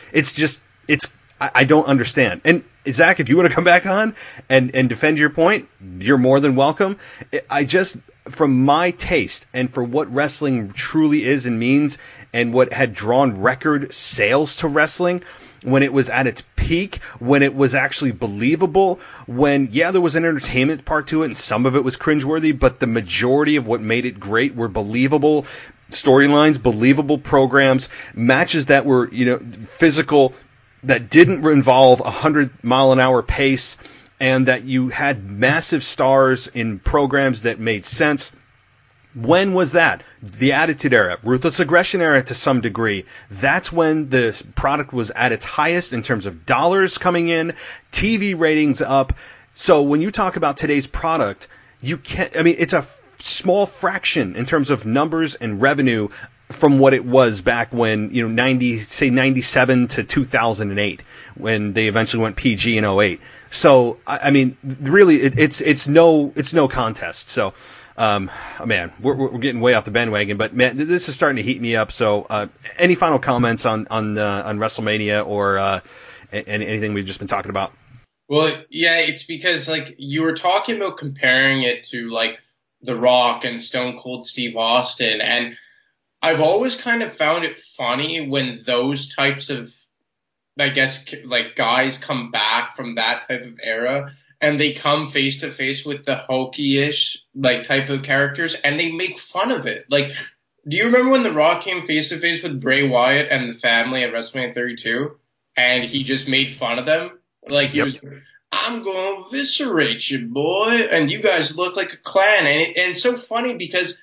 I don't understand. And Zach, if you want to come back on and defend your point, you're more than welcome. From my taste and for what wrestling truly is and means, and what had drawn record sales to wrestling when it was at its peak, when it was actually believable, when, there was an entertainment part to it and some of it was cringeworthy, but the majority of what made it great were believable storylines, believable programs, matches that were, physical, that didn't involve 100-mile-an-hour pace, and that you had massive stars in programs that made sense. When was that? The Attitude Era, Ruthless Aggression Era to some degree. That's when the product was at its highest in terms of dollars coming in, TV ratings up. So when you talk about today's product, it's a small fraction in terms of numbers and revenue from what it was back when, 97 to 2008, when they eventually went PG in 08. So, I mean, really, it's no contest. So, man, we're getting way off the bandwagon, but man, this is starting to heat me up. So, any final comments on WrestleMania or anything we've just been talking about? Well, yeah, it's because, like, you were talking about comparing it to, like, The Rock and Stone Cold Steve Austin, and I've always kind of found it funny when those types of, I guess, like, guys come back from that type of era and they come face to face with the hokey-ish, like, type of characters, and they make fun of it. Like, do you remember when The Rock came face to face with Bray Wyatt and the family at WrestleMania 32, and he just made fun of them? Like, he was, I'm going to eviscerate you, boy, and you guys look like a clan. And it's so funny because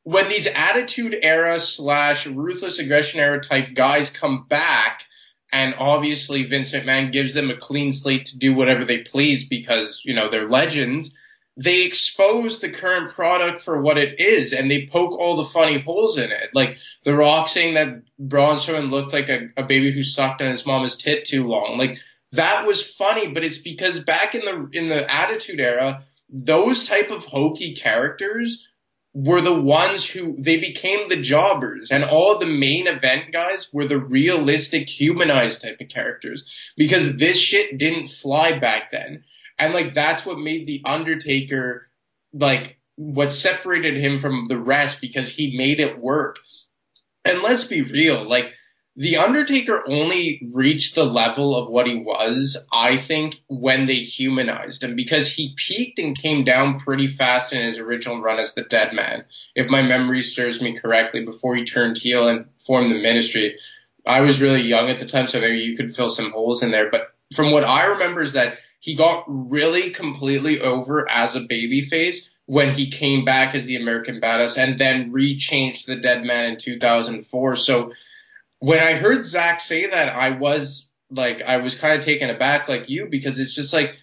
when these Attitude Era / Ruthless Aggression Era type guys come back, and obviously Vince McMahon gives them a clean slate to do whatever they please because, they're legends, they expose the current product for what it is, and they poke all the funny holes in it. Like The Rock saying that Braun Strowman looked like a baby who sucked on his mama's tit too long. Like, that was funny, but it's because back in the Attitude Era, those type of hokey characters were the ones who they became the jobbers, and all of the main event guys were the realistic, humanized type of characters because this shit didn't fly back then. And like that's what made The Undertaker like what separated him from the rest because he made it work. And let's be real, like The Undertaker only reached the level of what he was, I think, when they humanized him because he peaked and came down pretty fast in his original run as the Dead Man. If my memory serves me correctly, before he turned heel and formed the Ministry. I was really young at the time, so maybe you could fill some holes in there. But from what I remember is that he got really completely over as a babyface when he came back as the American Badass and then rechanged the Dead Man in 2004. So when I heard Zach say that, I was kind of taken aback like you, because it's just like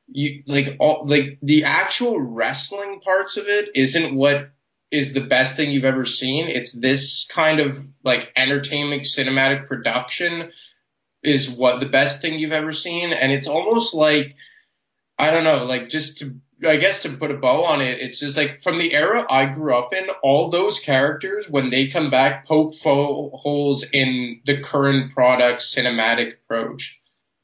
the actual wrestling parts of it isn't what is the best thing you've ever seen. It's this kind of like entertainment cinematic production is what the best thing you've ever seen. And it's almost like, I don't know, like to put a bow on it, it's just like from the era I grew up in, all those characters, when they come back, poke holes in the current product's cinematic approach.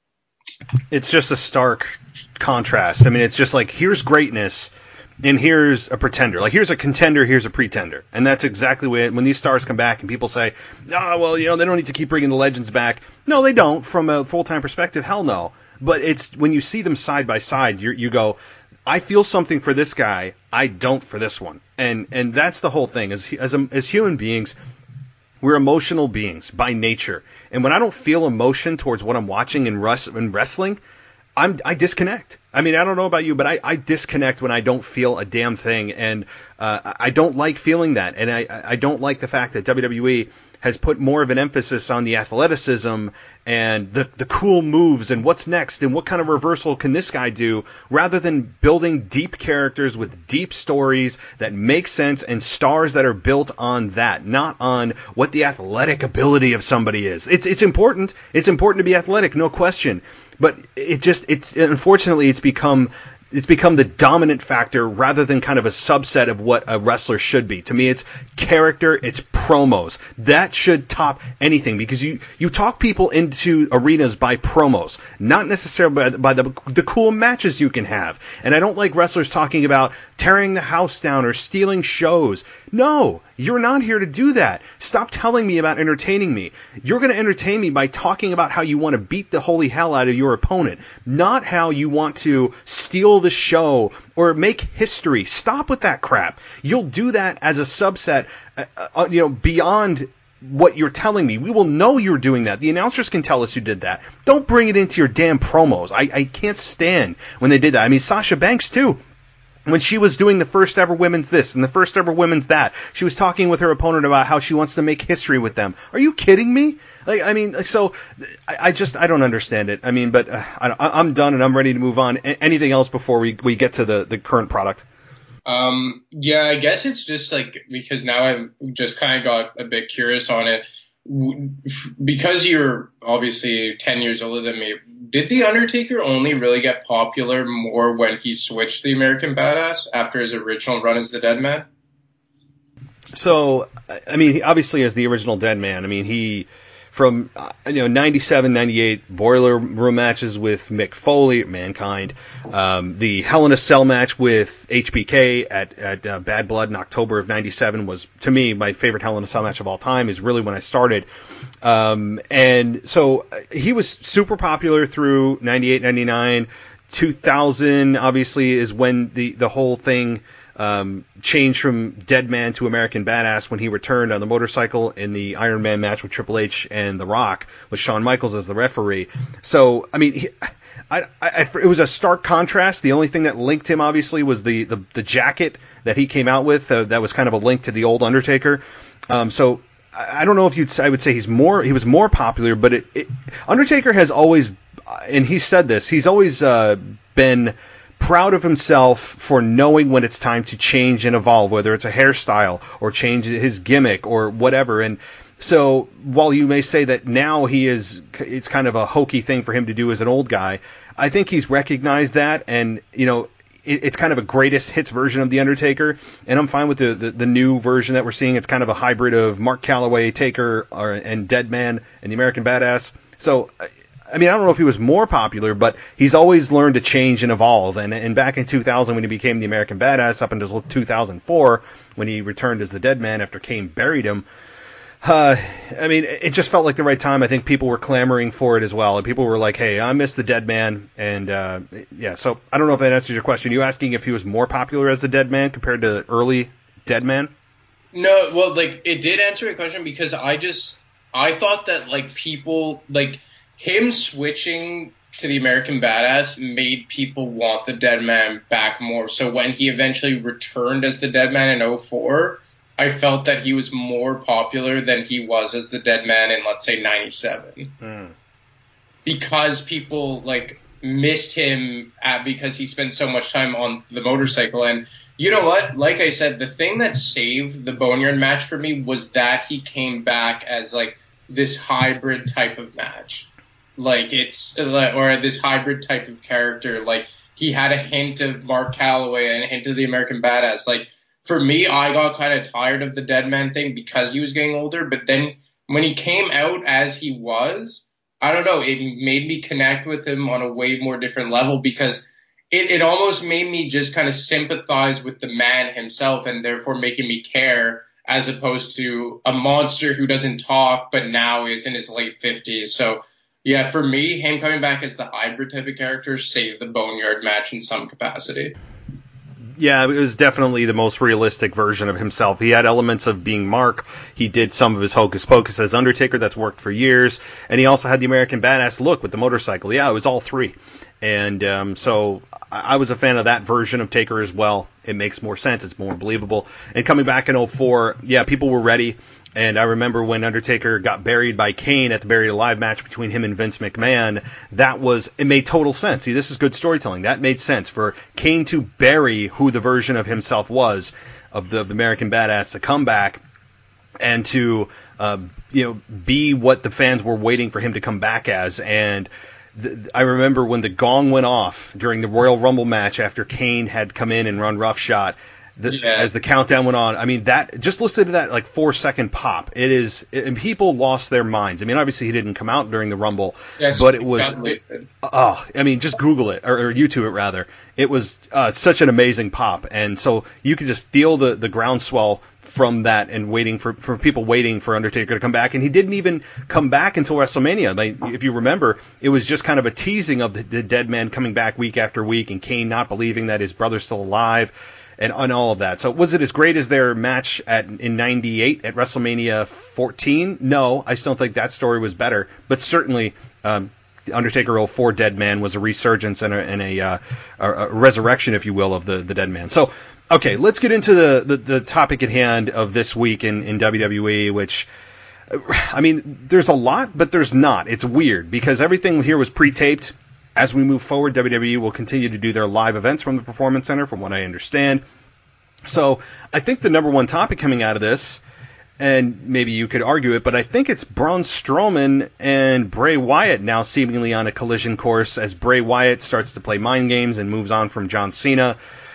It's just a stark contrast. I mean, it's just like, here's greatness, and here's a pretender. Like, here's a contender, here's a pretender. And that's exactly when these stars come back and people say, oh, well, they don't need to keep bringing the legends back. No, they don't. From a full-time perspective, hell no. But it's when you see them side by side, you go, I feel something for this guy, I don't for this one. And that's the whole thing. As human beings, we're emotional beings by nature. And when I don't feel emotion towards what I'm watching in wrestling, I disconnect. I mean, I don't know about you, but I disconnect when I don't feel a damn thing. And I don't like feeling that. And I don't like the fact that WWE has put more of an emphasis on the athleticism and the cool moves and what's next and what kind of reversal can this guy do, rather than building deep characters with deep stories that make sense and stars that are built on that, not on what the athletic ability of somebody is. It's important. It's important to be athletic, no question. But unfortunately it's become the dominant factor rather than kind of a subset of what a wrestler should be. To me, it's character, it's promos. That should top anything, because you talk people into arenas by promos, not necessarily by the cool matches you can have. And I don't like wrestlers talking about tearing the house down or stealing shows. No, you're not here to do that. Stop telling me about entertaining me. You're going to entertain me by talking about how you want to beat the holy hell out of your opponent, not how you want to steal the show or make history. Stop with that crap. You'll do that as a subset, beyond what you're telling me. We will know you're doing that. The announcers can tell us you did that. Don't bring it into your damn promos. I can't stand when they did that. I mean, Sasha Banks, too. When she was doing the first ever women's this and the first ever women's that, she was talking with her opponent about how she wants to make history with them. Are you kidding me? I don't understand it. I mean, but I'm done and I'm ready to move on. Anything else before we get to the current product? Yeah, I guess it's just like, because now I've just kind of got a bit curious on it. Because you're obviously 10 years older than me, did The Undertaker only really get popular more when he switched the American Badass after his original run as the Dead Man? So, I mean, obviously as the original Dead Man, I mean, he, from 97, 98 Boiler Room matches with Mick Foley, Mankind, the Hell in a Cell match with HBK at Bad Blood in October of 97 was, to me, my favorite Hell in a Cell match of all time, is really when I started. And so he was super popular through 98, 99, 2000 obviously is when the whole thing changed from Dead Man to American Badass, when he returned on the motorcycle in the Iron Man match with Triple H and The Rock, with Shawn Michaels as the referee. So, I mean, it was a stark contrast. The only thing that linked him, obviously, was the jacket that he came out with. That was kind of a link to the old Undertaker. So I don't know if I would say he was more popular, but Undertaker has always, and he said this, he's always been proud of himself for knowing when it's time to change and evolve, whether it's a hairstyle or change his gimmick or whatever. And so while you may say that now it's kind of a hokey thing for him to do as an old guy, I think he's recognized that, and it's kind of a greatest hits version of The Undertaker, and I'm fine with the new version that we're seeing. It's kind of a hybrid of Mark Calloway, Taker, and Deadman, and the American Badass. So, I mean, I don't know if he was more popular, but he's always learned to change and evolve. And back in 2000, when he became the American Badass, up until 2004, when he returned as the Deadman after Kane buried him, I mean, it just felt like the right time. I think people were clamoring for it as well. And people were like, hey, I miss the Deadman. And, yeah, so I don't know if that answers your question. Are you asking if he was more popular as the Deadman compared to early Deadman? No, well, like, it did answer your question because I thought that, like, people, like, him switching to the American Badass made people want the Deadman back more. So when he eventually returned as the Deadman in 2004, I felt that he was more popular than he was as the Deadman in, let's say, 97. Because people, like, missed him because he spent so much time on the motorcycle. And you know what? Like I said, the thing that saved the Boneyard match for me was that he came back as, like, this hybrid type of match. Like, or this hybrid type of character. Like, he had a hint of Mark Calloway and a hint of the American Badass. Like, for me, I got kind of tired of the Deadman thing because he was getting older. But then when he came out as he was, I don't know, it made me connect with him on a way more different level because it almost made me just kind of sympathize with the man himself and therefore making me care as opposed to a monster who doesn't talk but now is in his late 50s. So, yeah, for me, him coming back as the hybrid type of character saved the Boneyard match in some capacity. Yeah, it was definitely the most realistic version of himself. He had elements of being Mark. He did some of his hocus pocus as Undertaker. That's worked for years. And he also had the American Badass look with the motorcycle. Yeah, it was all three. And so I was a fan of that version of Taker as well. It makes more sense. It's more believable. And coming back in 2004, yeah, people were ready. And I remember when Undertaker got buried by Kane at the Buried Alive match between him and Vince McMahon, it made total sense. See, this is good storytelling. That made sense for Kane to bury who the version of himself was, of the American Badass, to come back and to be what the fans were waiting for him to come back as. And I remember when the gong went off during the Royal Rumble match after Kane had come in and run roughshod. As the countdown went on, I mean, that just listen to that, like, 4-second pop. And people lost their minds. I mean, obviously he didn't come out during the Rumble, but it was, I mean, just Google it or YouTube it rather. It was such an amazing pop, and so you could just feel the groundswell from that and waiting for people waiting for Undertaker to come back. And he didn't even come back until WrestleMania. Like, if you remember, it was just kind of a teasing of the Deadman coming back week after week and Kane not believing that his brother's still alive. And on all of that. So was it as great as their match in 98 at WrestleMania 14? No, I still think that story was better. But certainly, Undertaker 04 Deadman was a resurgence and a resurrection, if you will, of the Deadman. So, okay, let's get into the topic at hand of this week in WWE, which, I mean, there's a lot, but there's not. It's weird because everything here was pre-taped. As we move forward, WWE will continue to do their live events from the Performance Center, from what I understand. So I think the number one topic coming out of this, and maybe you could argue it, but I think it's Braun Strowman and Bray Wyatt now seemingly on a collision course as Bray Wyatt starts to play mind games and moves on from John Cena.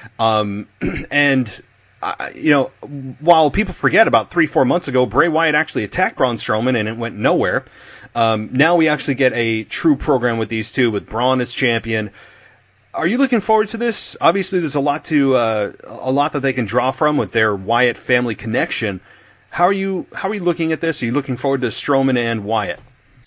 While people forget, about 3-4 months ago, Bray Wyatt actually attacked Braun Strowman and it went nowhere. Now we actually get a true program with these two, with Braun as champion. Are you looking forward to this? Obviously, there's a lot that they can draw from with their Wyatt family connection. How are you looking at this? Are you looking forward to Strowman and Wyatt?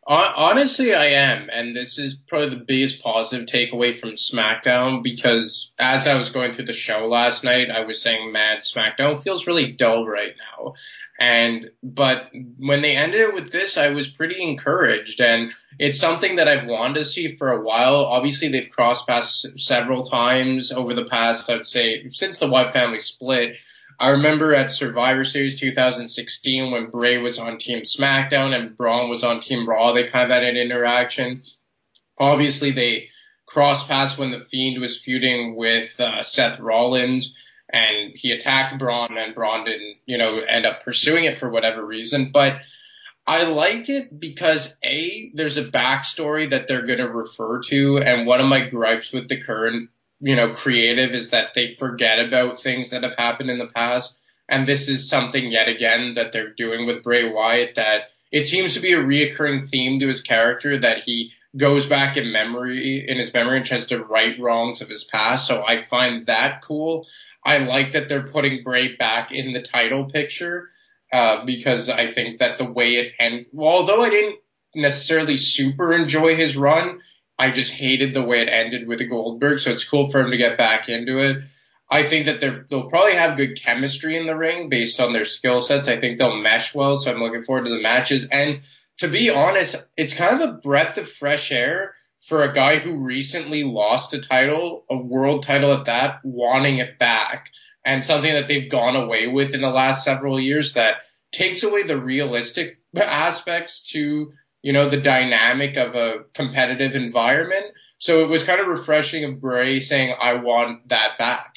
Honestly, I am, and this is probably the biggest positive takeaway from SmackDown, because as I was going through the show last night, I was saying, man, SmackDown feels really dull right now. But when they ended it with this, I was pretty encouraged, and it's something that I've wanted to see for a while. Obviously, they've crossed paths several times over the past, I'd say, since the Wyatt family split. I remember at Survivor Series 2016 when Bray was on Team SmackDown and Braun was on Team Raw, they kind of had an interaction. Obviously, they crossed paths when The Fiend was feuding with Seth Rollins, and he attacked Braun, and Braun didn't, end up pursuing it for whatever reason. But I like it because, A, there's a backstory that they're going to refer to, and one of my gripes with the current creative is that they forget about things that have happened in the past. And this is something yet again that they're doing with Bray Wyatt, that it seems to be a reoccurring theme to his character, that he goes back in his memory and tries to right wrongs of his past. So I find that cool. I like that they're putting Bray back in the title picture, because I think that the way it ended, although I didn't necessarily super enjoy his run, I just hated the way it ended with Goldberg, so it's cool for him to get back into it. I think that they'll probably have good chemistry in the ring based on their skill sets. I think they'll mesh well, so I'm looking forward to the matches. And to be honest, it's kind of a breath of fresh air for a guy who recently lost a title, a world title at that, wanting it back, and something that they've gone away with in the last several years that takes away the realistic aspects to the dynamic of a competitive environment. So it was kind of refreshing of Bray saying, I want that back.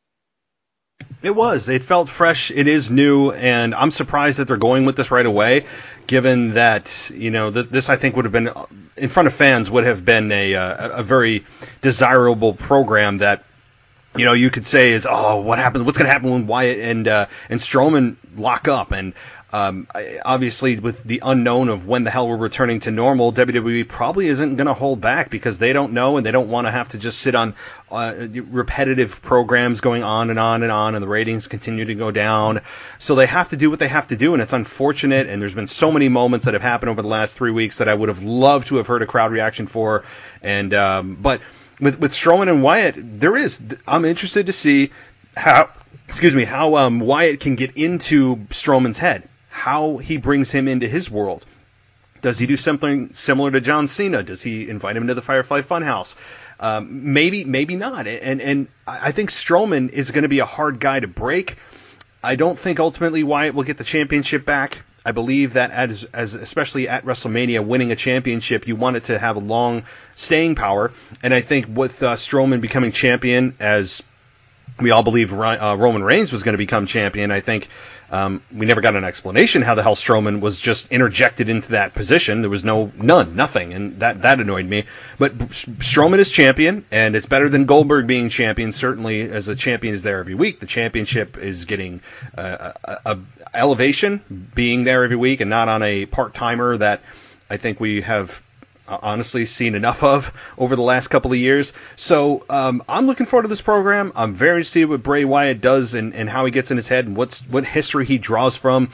It was. It felt fresh. It is new, and I'm surprised that they're going with this right away, given that, this I think would have been, in front of fans, would have been a very desirable program that, you could say is, what happened? What's going to happen when Wyatt and Strowman lock up? And obviously, with the unknown of when the hell we're returning to normal, WWE probably isn't going to hold back, because they don't know, and they don't want to have to just sit on repetitive programs going on and on and on, and the ratings continue to go down. So they have to do what they have to do, and it's unfortunate. And there's been so many moments that have happened over the last 3 weeks that I would have loved to have heard a crowd reaction for. And but with Strowman and Wyatt, I'm interested to see how Wyatt can get into Strowman's head, how he brings him into his world. Does he do something similar to John Cena? Does he invite him to the Firefly Funhouse? Maybe not. And I think Strowman is going to be a hard guy to break. I don't think ultimately Wyatt will get the championship back. I believe that as especially at WrestleMania, winning a championship, you want it to have a long staying power. And I think with Strowman becoming champion, as we all believe Roman Reigns was going to become champion, I think we never got an explanation how the hell Strowman was just interjected into that position. There was nothing, and that annoyed me. But Strowman is champion, and it's better than Goldberg being champion. Certainly, as a champion is there every week, the championship is getting a elevation, being there every week, and not on a part-timer that I think we have honestly seen enough of over the last couple of years. So I'm looking forward to this program. I'm very interested what Bray Wyatt does and how he gets in his head and what history he draws from.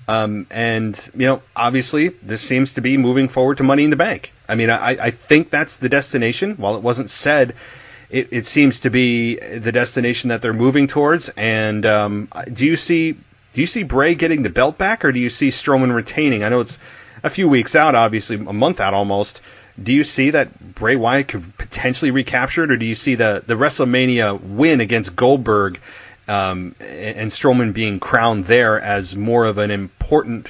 And obviously this seems to be moving forward to Money in the Bank. I mean, I think that's the destination. While it wasn't said, it seems to be the destination that they're moving towards. And do you see Bray getting the belt back, or do you see Strowman retaining? I know it's a few weeks out, obviously a month out almost. Do you see that Bray Wyatt could potentially recapture it, or do you see the WrestleMania win against Goldberg and Strowman being crowned there as more of an important,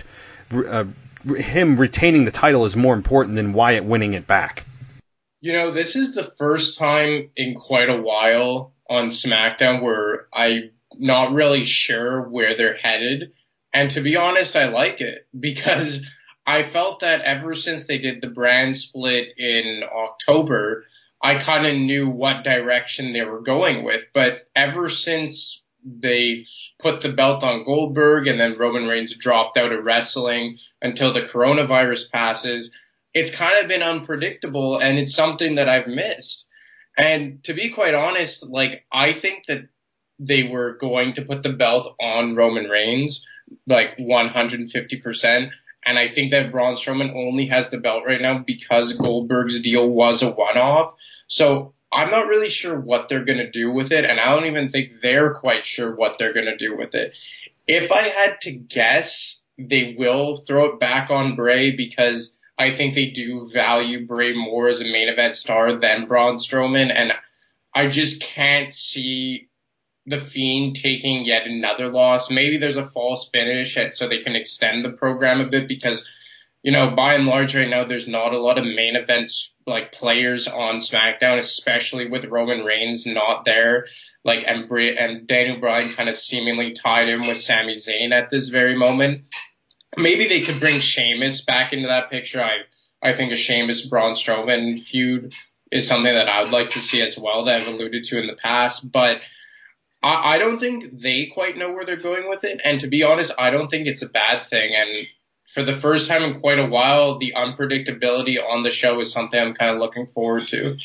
him retaining the title is more important than Wyatt winning it back? This is the first time in quite a while on SmackDown where I'm not really sure where they're headed. And to be honest, I like it, because I felt that ever since they did the brand split in October, I kind of knew what direction they were going with. But ever since they put the belt on Goldberg and then Roman Reigns dropped out of wrestling until the coronavirus passes, it's kind of been unpredictable, and it's something that I've missed. And to be quite honest, I think that they were going to put the belt on Roman Reigns, 150%. And I think that Braun Strowman only has the belt right now because Goldberg's deal was a one-off. So I'm not really sure what they're going to do with it, and I don't even think they're quite sure what they're going to do with it. If I had to guess, they will throw it back on Bray because I think they do value Bray more as a main event star than Braun Strowman, and I just can't see The Fiend taking yet another loss. Maybe there's a false finish so they can extend the program a bit because, you know, by and large right now, there's not a lot of main events like players on SmackDown, especially with Roman Reigns not there. Like, and Daniel Bryan kind of seemingly tied in with Sami Zayn at this very moment. Maybe they could bring Sheamus back into that picture. I think a Sheamus-Braun Strowman feud is something that I would like to see as well that I've alluded to in the past. But I don't think they quite know where they're going with it. And to be honest, I don't think it's a bad thing. And for the first time in quite a while, the unpredictability on the show is something I'm kind of looking forward to.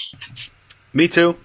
Me too.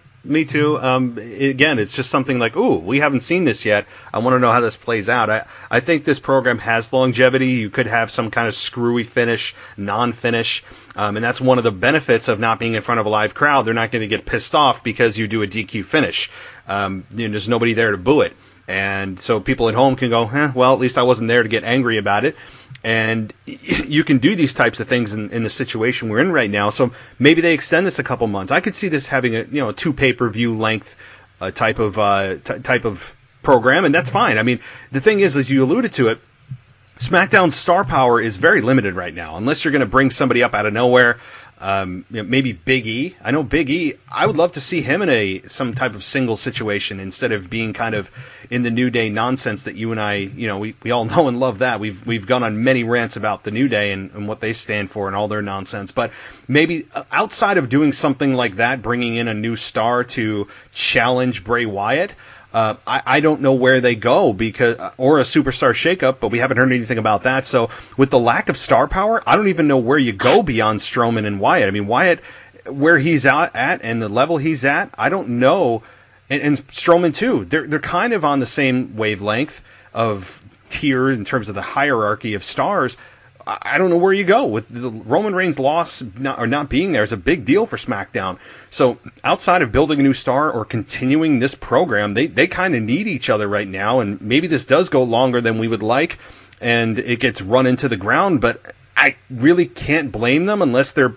Again, it's just something like, ooh, we haven't seen this yet. I want to know how this plays out. I think this program has longevity. You could have some kind of screwy finish, non-finish, and that's one of the benefits of not being in front of a live crowd. They're not going to get pissed off because you do a DQ finish. There's nobody there to boo it. And so people at home can go, well, at least I wasn't there to get angry about it. And you can do these types of things in the situation we're in right now. So maybe they extend this a couple months. I could see this having a 2 pay-per-view length type of program, and that's fine. I mean, the thing is, as you alluded to it, SmackDown's star power is very limited right now, unless you're going to bring somebody up out of nowhere. Maybe Big E. I know Big E, I would love to see him in some type of single situation instead of being kind of in the New Day nonsense that you and I, we all know and love that. We've gone on many rants about the New Day and what they stand for and all their nonsense. But maybe outside of doing something like that, bringing in a new star to challenge Bray Wyatt, I don't know where they go or a superstar shakeup, but we haven't heard anything about that. So with the lack of star power, I don't even know where you go beyond Strowman and Wyatt. I mean, Wyatt, where he's at and the level he's at, I don't know. And Strowman too. They're kind of on the same wavelength of tier in terms of the hierarchy of stars. I don't know where you go with the Roman Reigns loss or not being there is a big deal for SmackDown. So outside of building a new star or continuing this program, they kind of need each other right now. And maybe this does go longer than we would like, and it gets run into the ground. But I really can't blame them unless their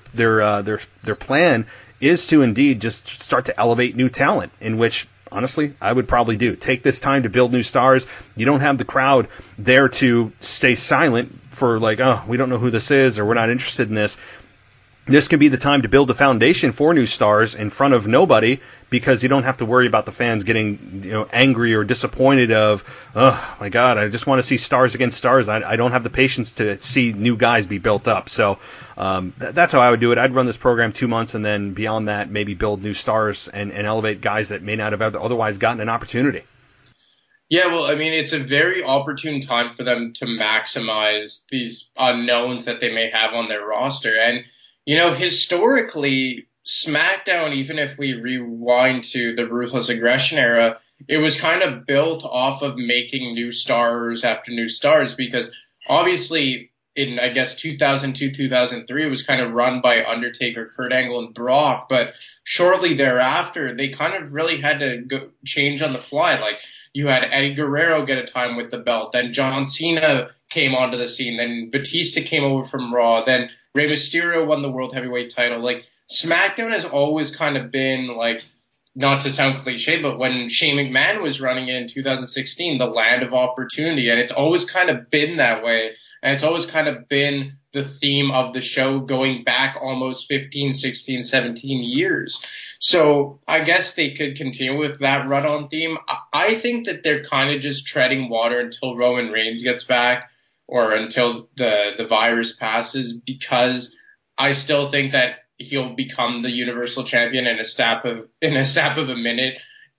plan is to indeed just start to elevate new talent, in which, honestly, I would probably do. Take this time to build new stars. You don't have the crowd there to stay silent for like, oh, we don't know who this is or we're not interested in this. This can be the time to build a foundation for new stars in front of nobody, because you don't have to worry about the fans getting angry or disappointed of, oh my God, I just want to see stars against stars. I don't have the patience to see new guys be built up. So that's how I would do it. I'd run this program 2 months, and then beyond that, maybe build new stars and elevate guys that may not have otherwise gotten an opportunity. Yeah, well, I mean, it's a very opportune time for them to maximize these unknowns that they may have on their roster. And, historically, SmackDown, even if we rewind to the Ruthless Aggression era, it was kind of built off of making new stars after new stars, because obviously in, I guess, 2002, 2003, it was kind of run by Undertaker, Kurt Angle, and Brock. But shortly thereafter, they kind of really had to change on the fly. Like, you had Eddie Guerrero get a time with the belt. Then John Cena came onto the scene. Then Batista came over from Raw. Then Rey Mysterio won the World Heavyweight title. Like, SmackDown has always kind of been, like, not to sound cliche, but when Shane McMahon was running it in 2016, the land of opportunity. And it's always kind of been that way. And it's always kind of been the theme of the show going back almost 15, 16, 17 years. So I guess they could continue with that run-on theme. I think that they're kind of just treading water until Roman Reigns gets back, or until the virus passes, because I still think that he'll become the Universal Champion in a snap of a minute,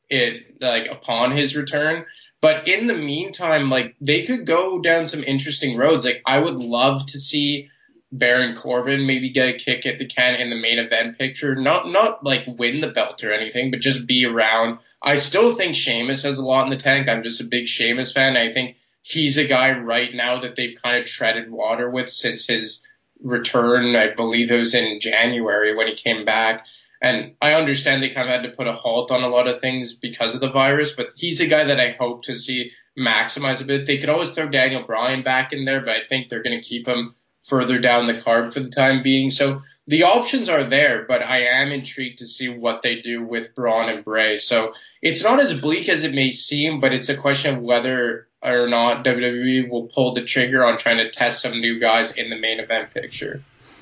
upon his return. But in the meantime, like, they could go down some interesting roads. Like, I would love to see Baron Corbin maybe get a kick at the can in the main event picture. Not like win the belt or anything, but just be around. I still think Sheamus has a lot in the tank. I'm just a big Sheamus fan. I think he's a guy right now that they've kind of treaded water with since his return. I believe it was in January when he came back. And I understand they kind of had to put a halt on a lot of things because of the virus, but he's a guy that I hope to see maximize a bit. They could always throw Daniel Bryan back in there, but I think they're going to keep him further down the card for the time being. So the options are there, but I am intrigued to see what they do with Braun and Bray. So it's not as bleak as it may seem, but it's a question of whether or not WWE will pull the trigger on trying to test some new guys in the main event picture.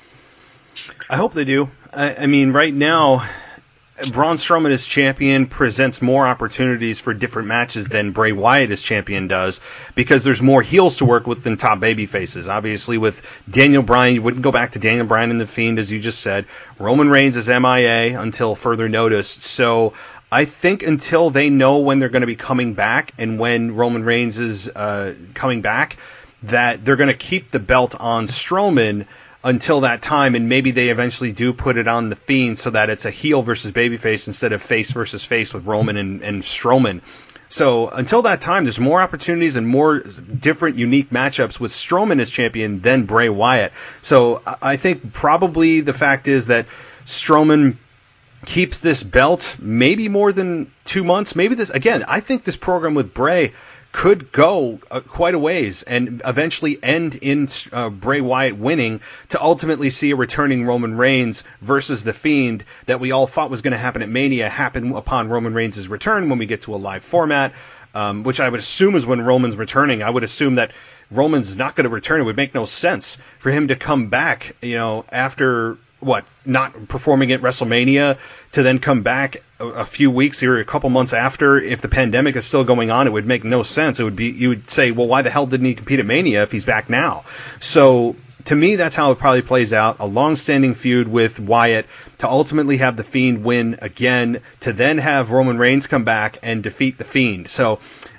I hope they do. I mean, right now, Braun Strowman as champion presents more opportunities for different matches than Bray Wyatt as champion does, because there's more heels to work with than top baby faces. Obviously, with Daniel Bryan, you wouldn't go back to Daniel Bryan and The Fiend, as you just said. Roman Reigns is MIA until further notice. So I think until they know when they're going to be coming back and when Roman Reigns is coming back, that they're going to keep the belt on Strowman until that time, and maybe they eventually do put it on The Fiend so that it's a heel versus babyface instead of face versus face with Roman and Strowman. So until that time, there's more opportunities and more different unique matchups with Strowman as champion than Bray Wyatt. So I think probably the fact is that Strowman keeps this belt maybe more than 2 months. Maybe this, again, I think this program with Bray could go quite a ways and eventually end in Bray Wyatt winning to ultimately see a returning Roman Reigns versus The Fiend that we all thought was going to happen at Mania happen upon Roman Reigns' return when we get to a live format, which I would assume is when Roman's returning. I would assume that Roman's not going to return. It would make no sense for him to come back, after not performing at WrestleMania to then come back a few weeks or a couple months after. If the pandemic is still going on, it would make no sense. It would be, you would say, well, why the hell didn't he compete at Mania if he's back now? So to me, that's how it probably plays out. A long-standing feud with Wyatt to ultimately have The Fiend win again, to then have Roman Reigns come back and defeat The Fiend. So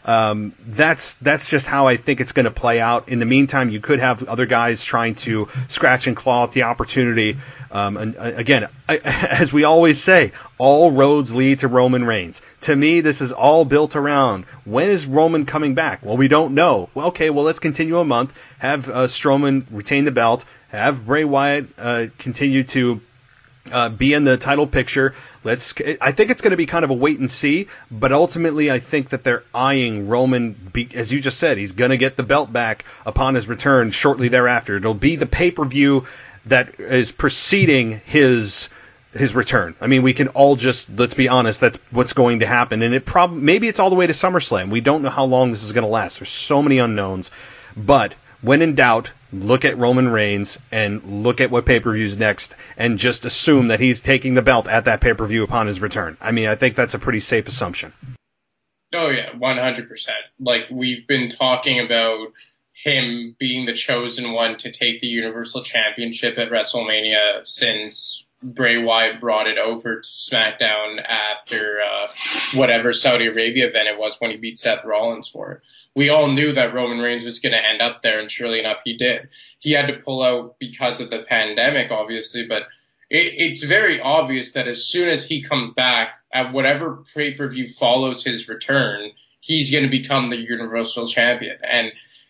that's just how I think it's going to play out. In the meantime, you could have other guys trying to scratch and claw at the opportunity. And again, as we always say, all roads lead to Roman Reigns. To me, this is all built around, when is Roman coming back? Well, we don't know. Well, okay, let's continue a month, have Strowman retain the belt, have Bray Wyatt continue to be in the title picture. I think it's going to be kind of a wait and see, but ultimately I think that they're eyeing Roman, as you just said, he's going to get the belt back upon his return shortly thereafter. It'll be the pay-per-view that is preceding his return. I mean, we can all let's be honest, that's what's going to happen. And maybe it's all the way to SummerSlam. We don't know how long this is going to last. There's so many unknowns. But when in doubt, look at Roman Reigns and look at what pay-per-view's next and just assume that he's taking the belt at that pay-per-view upon his return. I mean, I think that's a pretty safe assumption. Oh, yeah, 100%. Like, we've been talking about him being the chosen one to take the Universal Championship at WrestleMania since Bray Wyatt brought it over to SmackDown after whatever Saudi Arabia event it was when he beat Seth Rollins for it. We all knew that Roman Reigns was going to end up there, and surely enough, he did. He had to pull out because of the pandemic, obviously, but it's very obvious that as soon as he comes back, at whatever pay-per-view follows his return, he's going to become the Universal Champion. And,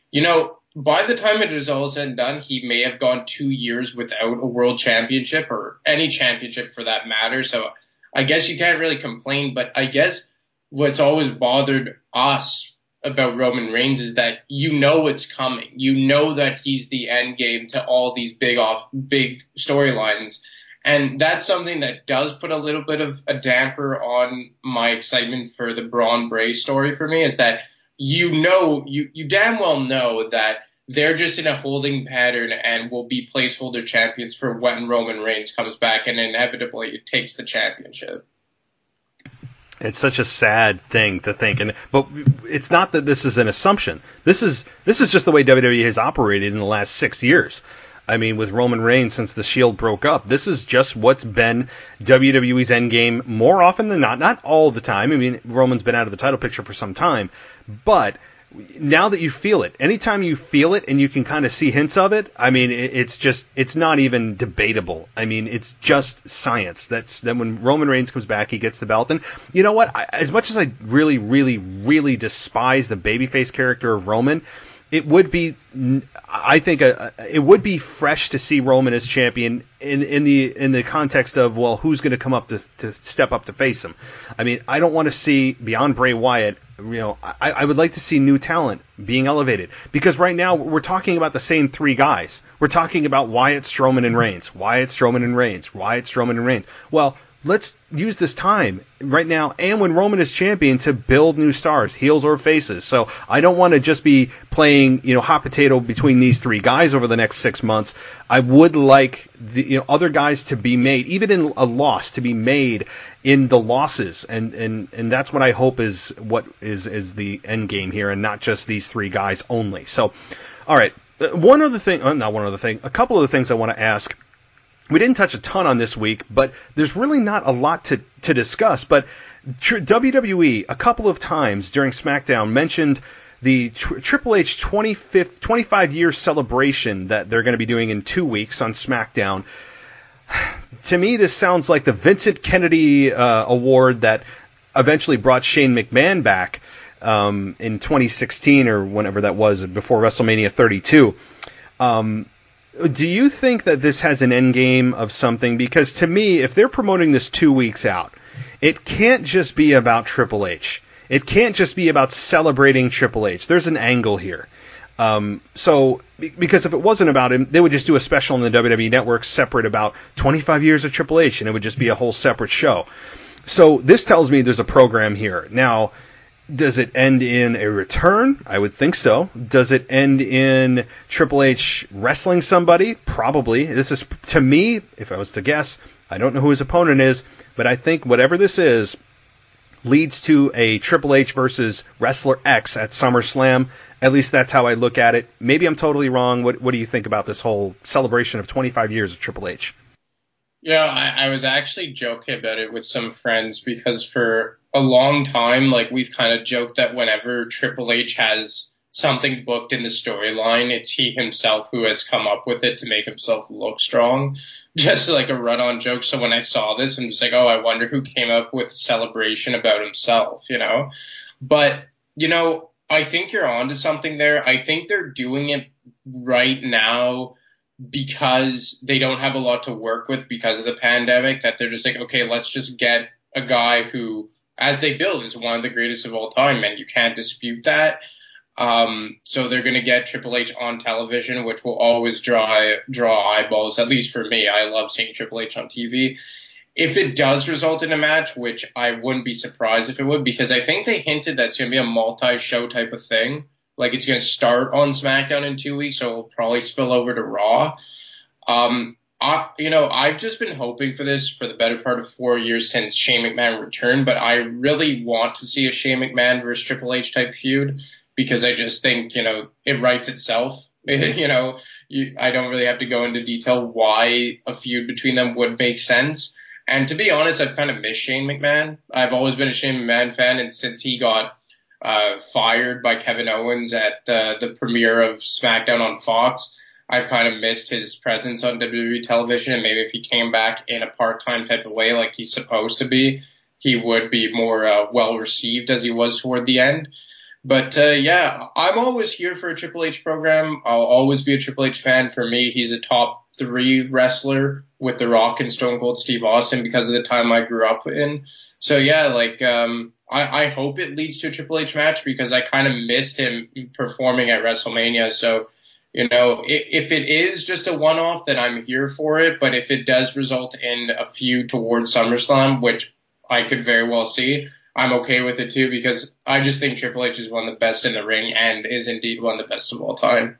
by the time it is all said and done, he may have gone 2 years without a world championship or any championship for that matter. So I guess you can't really complain, but I guess what's always bothered us about Roman Reigns is that it's coming. You know that he's the end game to all these big storylines. And that's something that does put a little bit of a damper on my excitement for the Braun Bray story for me, is that you damn well know that they're just in a holding pattern and will be placeholder champions for when Roman Reigns comes back and inevitably takes the championship. It's such a sad thing to think, but it's not that this is an assumption. This is just the way WWE has operated in the last 6 years. I mean, with Roman Reigns since the Shield broke up, this is just what's been WWE's endgame more often than not all the time. I mean, Roman's been out of the title picture for some time, but now that you feel it, anytime you feel it and you can kind of see hints of it, I mean, it's not even debatable. I mean, it's just science. Then when Roman Reigns comes back, he gets the belt. And you know what? As much as I really, really, really despise the babyface character of Roman, it would be, I think, it would be fresh to see Roman as champion in the context of, well, who's going to come up to step up to face him? I mean, I don't want to see beyond Bray Wyatt. You know, I would like to see new talent being elevated, because right now we're talking about the same three guys. We're talking about Wyatt, Strowman, and Reigns. Wyatt, Strowman, and Reigns. Wyatt, Strowman, and Reigns. Well, let's use this time right now, and when Roman is champion, to build new stars, heels or faces. So I don't want to just be playing, you know, hot potato between these three guys over the next 6 months. I would like the other guys to be made, even in a loss, to be made in the losses, and that's what I hope is what is the end game here, and not just these three guys only. So, all right, a couple of the things I want to ask. We didn't touch a ton on this week, but there's really not a lot to discuss. But WWE, a couple of times during SmackDown, mentioned the Triple H 25-year celebration that they're going to be doing in 2 weeks on SmackDown. To me, this sounds like the Vincent Kennedy award that eventually brought Shane McMahon back in 2016 or whenever that was, before WrestleMania 32. Do you think that this has an end game of something? Because to me, if they're promoting this 2 weeks out, it can't just be about Triple H. It can't just be about celebrating Triple H. There's an angle here. So, because if it wasn't about him, they would just do a special on the WWE Network separate about 25 years of Triple H, and it would just be a whole separate show. So this tells me there's a program here. Now, does it end in a return? I would think so. Does it end in Triple H wrestling somebody? Probably. This is, to me, if I was to guess, I don't know who his opponent is, but I think whatever this is leads to a Triple H versus Wrestler X at SummerSlam. At least that's how I look at it. Maybe I'm totally wrong. What do you think about this whole celebration of 25 years of Triple H? Yeah, I was actually joking about it with some friends, because for a long time, like, we've kind of joked that whenever Triple H has something booked in the storyline, it's he himself who has come up with it to make himself look strong. Just like a run-on joke. So when I saw this, I'm just like, oh, I wonder who came up with a celebration about himself, you know? But, you know, I think you're onto something there. I think they're doing it right now because they don't have a lot to work with because of the pandemic, that they're just like, okay, let's just get a guy who, as they build, is one of the greatest of all time, and you can't dispute that. So they're going to get Triple H on television, which will always draw eyeballs, at least for me. I love seeing Triple H on TV. If it does result in a match, which I wouldn't be surprised if it would, because I think they hinted that it's going to be a multi-show type of thing. Like, it's going to start on SmackDown in 2 weeks, so it'll probably spill over to Raw. I've just been hoping for this for the better part of 4 years since Shane McMahon returned, but I really want to see a Shane McMahon versus Triple H type feud, because I just think, you know, it writes itself. You know, I don't really have to go into detail why a feud between them would make sense. And to be honest, I've kind of missed Shane McMahon. I've always been a Shane McMahon fan, and since he got fired by Kevin Owens at the premiere of SmackDown on Fox, I've kind of missed his presence on WWE television, and maybe if he came back in a part-time type of way like he's supposed to be, he would be more well-received as he was toward the end. But yeah, I'm always here for a Triple H program. I'll always be a Triple H fan. For me, he's a top 3 wrestler with The Rock and Stone Cold Steve Austin because of the time I grew up in. So yeah, like, I hope it leads to a Triple H match, because I kind of missed him performing at WrestleMania. So, you know, if it is just a one-off, then I'm here for it. But if it does result in a feud towards SummerSlam, which I could very well see, I'm okay with it too, because I just think Triple H is one of the best in the ring and is indeed one of the best of all time.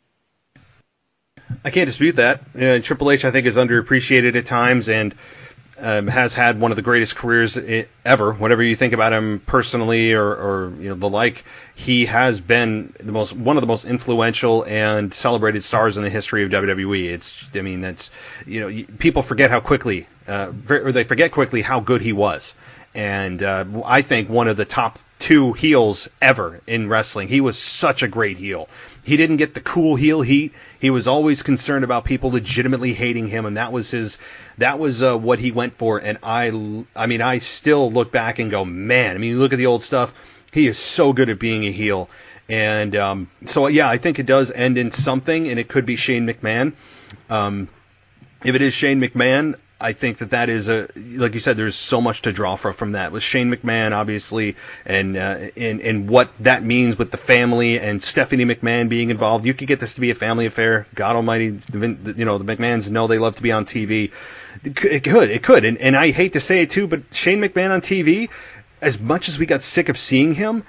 I can't dispute that. Triple H, I think, is underappreciated at times, and has had one of the greatest careers ever. Whatever you think about him personally or you know, the like, he has been one of the most influential and celebrated stars in the history of WWE. That's, you know, people forget how quickly, or they forget quickly how good he was. and I think one of the top 2 heels ever in wrestling. He was such a great heel. He didn't get the cool heel heat. He was always concerned about people legitimately hating him, and that was what he went for. And I still look back and go, man, you look at the old stuff, he is so good at being a heel. And so yeah, I think it does end in something, and it could be Shane McMahon. If it is Shane McMahon, I think that is like you said, there's so much to draw from that with Shane McMahon, obviously, and what that means with the family and Stephanie McMahon being involved. You could get this to be a family affair. God Almighty, the McMahons know they love to be on TV. It could, and I hate to say it too, but Shane McMahon on TV, as much as we got sick of seeing him,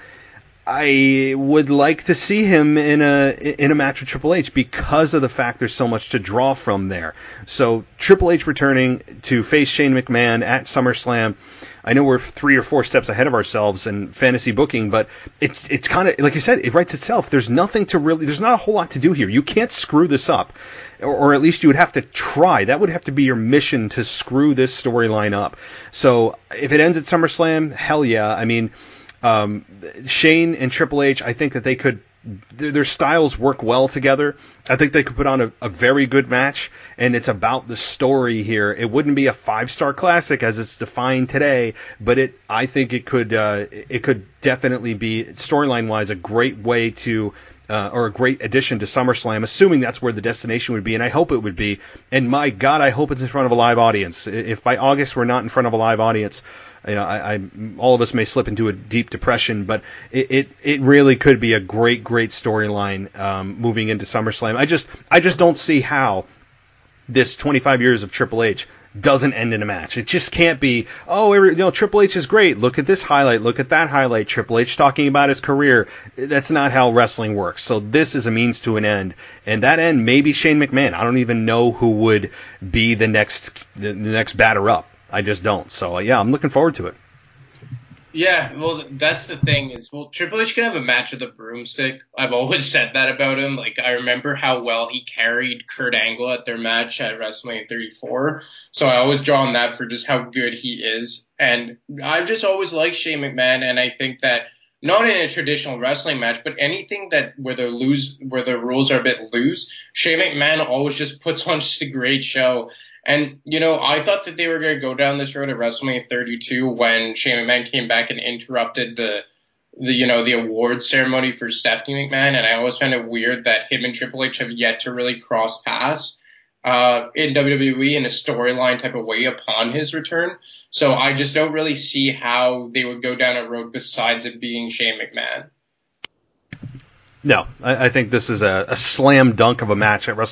I would like to see him in a match with Triple H because of the fact there's so much to draw from there. So Triple H returning to face Shane McMahon at SummerSlam. I know we're 3 or 4 steps ahead of ourselves in fantasy booking, but it's kind of, like you said, it writes itself. There's not a whole lot to do here. You can't screw this up, or at least you would have to try. That would have to be your mission, to screw this storyline up. So if it ends at SummerSlam, hell yeah. Shane and Triple H, I think that they could, their styles work well together. I think they could put on a very good match, and it's about the story here. It wouldn't be a 5-star classic as it's defined today, but I think it could definitely be, storyline-wise, a great way to, or a great addition to SummerSlam, assuming that's where the destination would be, and I hope it would be. And my God, I hope it's in front of a live audience. If by August we're not in front of a live audience, all of us may slip into a deep depression, but it really could be a great storyline moving into SummerSlam. I just don't see how this 25 years of Triple H doesn't end in a match. It just can't be, Triple H is great. Look at this highlight. Look at that highlight. Triple H talking about his career. That's not how wrestling works. So this is a means to an end. And that end may be Shane McMahon. I don't even know who would be the next batter up. I just don't. So, yeah, I'm looking forward to it. Yeah, well, that's the thing is, Triple H can have a match with a broomstick. I've always said that about him. Like, I remember how well he carried Kurt Angle at their match at WrestleMania 34. So I always draw on that for just how good he is. And I've just always liked Shane McMahon, and I think that not in a traditional wrestling match, but anything where the rules are a bit loose, Shane McMahon always just puts on just a great show. And, I thought that they were going to go down this road at WrestleMania 32 when Shane McMahon came back and interrupted the awards ceremony for Stephanie McMahon. And I always found it weird that him and Triple H have yet to really cross paths in WWE in a storyline type of way upon his return. So I just don't really see how they would go down a road besides it being Shane McMahon. No, I think this is a slam dunk of a match at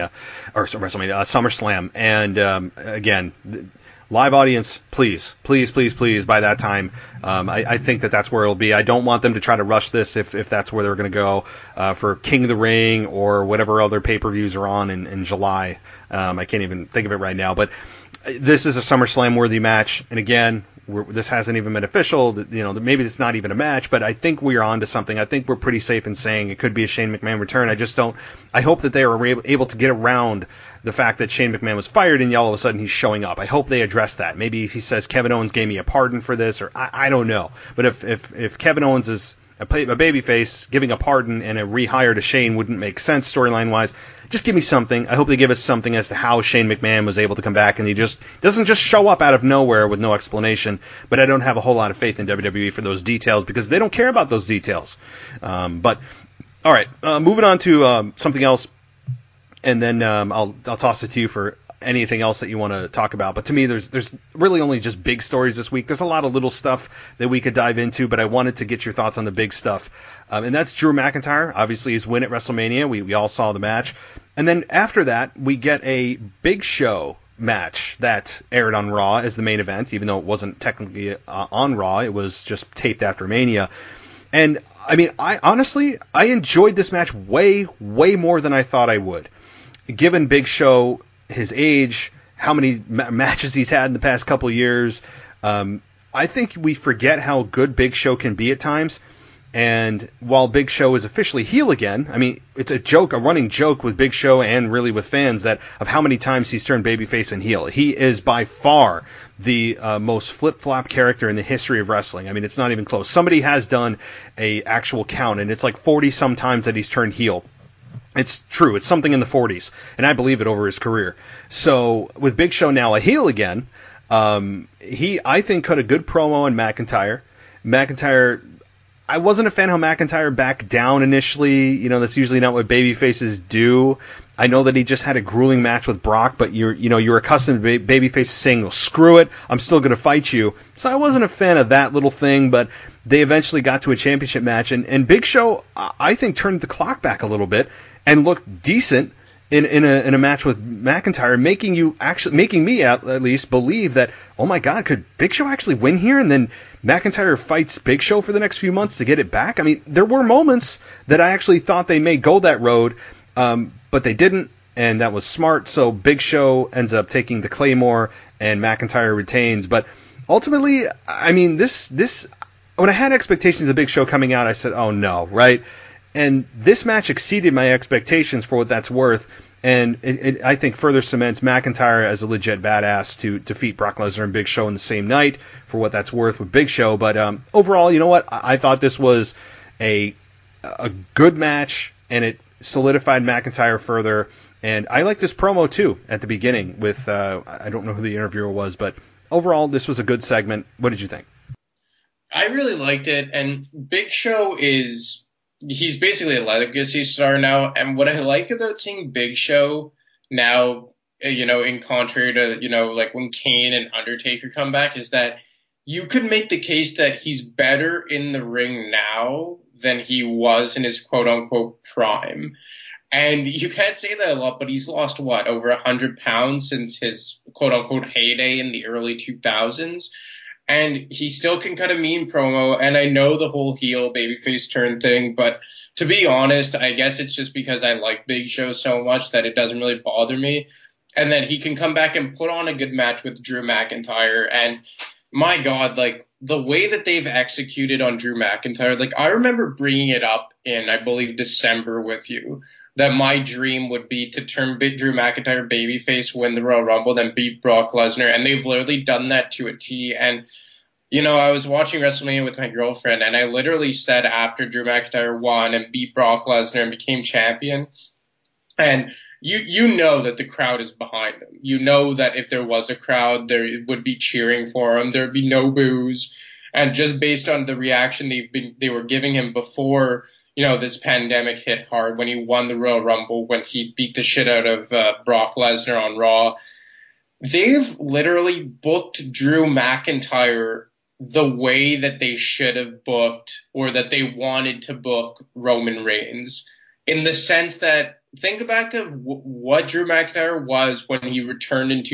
SummerSlam. And again, live audience, please, by that time. I think that's where it'll be. I don't want them to try to rush this if that's where they're going to go for King of the Ring or whatever other pay-per-views are on in July. I can't even think of it right now. But this is a SummerSlam-worthy match. And again, this hasn't even been official. Maybe it's not even a match, but I think we are on to something. I think we're pretty safe in saying it could be a Shane McMahon return. I hope that they are able to get around the fact that Shane McMahon was fired and all of a sudden he's showing up. I hope they address that. Maybe he says Kevin Owens gave me a pardon for this, or I don't know. But if Kevin Owens is a babyface, giving a pardon and a rehire to Shane wouldn't make sense storyline-wise. Just give me something. I hope they give us something as to how Shane McMahon was able to come back, and he just doesn't just show up out of nowhere with no explanation. But I don't have a whole lot of faith in WWE for those details because they don't care about those details. But all right, moving on to something else, and then I'll toss it to you for anything else that you want to talk about. But to me, there's really only just big stories this week. There's a lot of little stuff that we could dive into, but I wanted to get your thoughts on the big stuff. And that's Drew McIntyre, obviously his win at WrestleMania. We all saw the match. And then after that, we get a Big Show match that aired on Raw as the main event, even though it wasn't technically on Raw. It was just taped after Mania. And, I honestly enjoyed this match way, way more than I thought I would. Given Big Show, his age, how many matches he's had in the past couple years, I think we forget how good Big Show can be at times. And while Big Show is officially heel again, I mean, it's a running joke with Big Show and really with fans of how many times he's turned babyface and heel. He is by far the most flip-flop character in the history of wrestling. I mean, it's not even close. Somebody has done a actual count, and it's like 40-some times that he's turned heel. It's true. It's something in the 40s, and I believe it over his career. So with Big Show now a heel again, he, I think, cut a good promo on McIntyre. I wasn't a fan how McIntyre backed down initially. You know, that's usually not what babyfaces do. I know that he just had a grueling match with Brock, but you're accustomed to babyfaces saying, well, screw it, I'm still going to fight you. So I wasn't a fan of that little thing, but they eventually got to a championship match, and Big Show, I think, turned the clock back a little bit and looked decent in a match with McIntyre, making me at least believe that, oh my God, could Big Show actually win here? And then McIntyre fights Big Show for the next few months to get it back. I mean, there were moments that I actually thought they may go that road, but they didn't, and that was smart. So Big Show ends up taking the Claymore, and McIntyre retains. But ultimately, I mean, this when I had expectations of Big Show coming out, I said, oh no, right? And this match exceeded my expectations for what that's worth. And it I think further cements McIntyre as a legit badass to defeat Brock Lesnar and Big Show in the same night for what that's worth with Big Show. But overall, you know what? I thought this was a good match, and it solidified McIntyre further. And I like this promo, too, at the beginning with, I don't know who the interviewer was, but overall, this was a good segment. What did you think? I really liked it, and Big Show he's basically a legacy star now, and what I like about seeing Big Show now, in contrary to, like when Kane and Undertaker come back, is that you could make the case that he's better in the ring now than he was in his quote-unquote prime. And you can't say that a lot, but he's lost, over 100 pounds since his quote-unquote heyday in the early 2000s. And he still can cut a mean promo, and I know the whole heel babyface turn thing, but to be honest, I guess it's just because I like Big Show so much that it doesn't really bother me. And then he can come back and put on a good match with Drew McIntyre, and my God, like, the way that they've executed on Drew McIntyre, like, I remember bringing it up in, I believe, December with you, that my dream would be to turn Drew McIntyre babyface, win the Royal Rumble, then beat Brock Lesnar. And they've literally done that to a T. And, I was watching WrestleMania with my girlfriend, and I literally said after Drew McIntyre won and beat Brock Lesnar and became champion, and you know that the crowd is behind him. You know that if there was a crowd, there would be cheering for him. There'd be no boos. And just based on the reaction they were giving him before, this pandemic hit hard, when he won the Royal Rumble, when he beat the shit out of Brock Lesnar on Raw. They've literally booked Drew McIntyre the way that they should have booked, or that they wanted to book, Roman Reigns. In the sense that, think back of what Drew McIntyre was when he returned in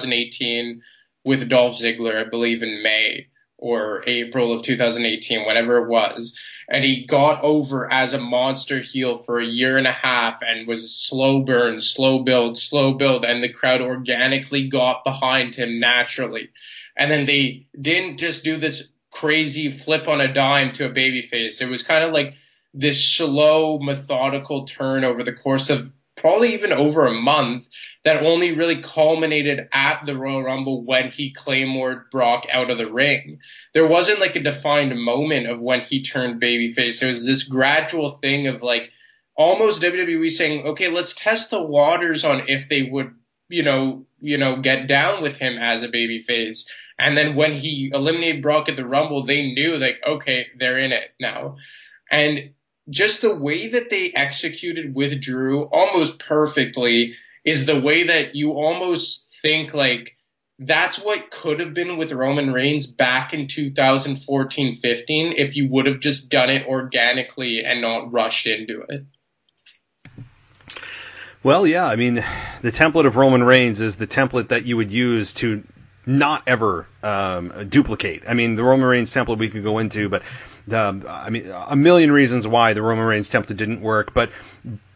2018 with Dolph Ziggler, I believe in May or April of 2018, whenever it was. And he got over as a monster heel for a year and a half and was slow burn, slow build, and the crowd organically got behind him naturally. And then they didn't just do this crazy flip on a dime to a babyface. It was kind of like this slow, methodical turn over the course of probably even over a month that only really culminated at the Royal Rumble when he Claymored Brock out of the ring. There wasn't like a defined moment of when he turned babyface. There was this gradual thing of like almost WWE saying, okay, let's test the waters on if they would, get down with him as a babyface. And then when he eliminated Brock at the Rumble, they knew like, okay, they're in it now. And just the way that they executed with Drew almost perfectly is the way that you almost think like that's what could have been with Roman Reigns back in 2014-15 if you would have just done it organically and not rushed into it. Well, yeah, I mean, the template of Roman Reigns is the template that you would use to not ever duplicate. I mean, the Roman Reigns template we could go into, but a million reasons why the Roman Reigns template didn't work. But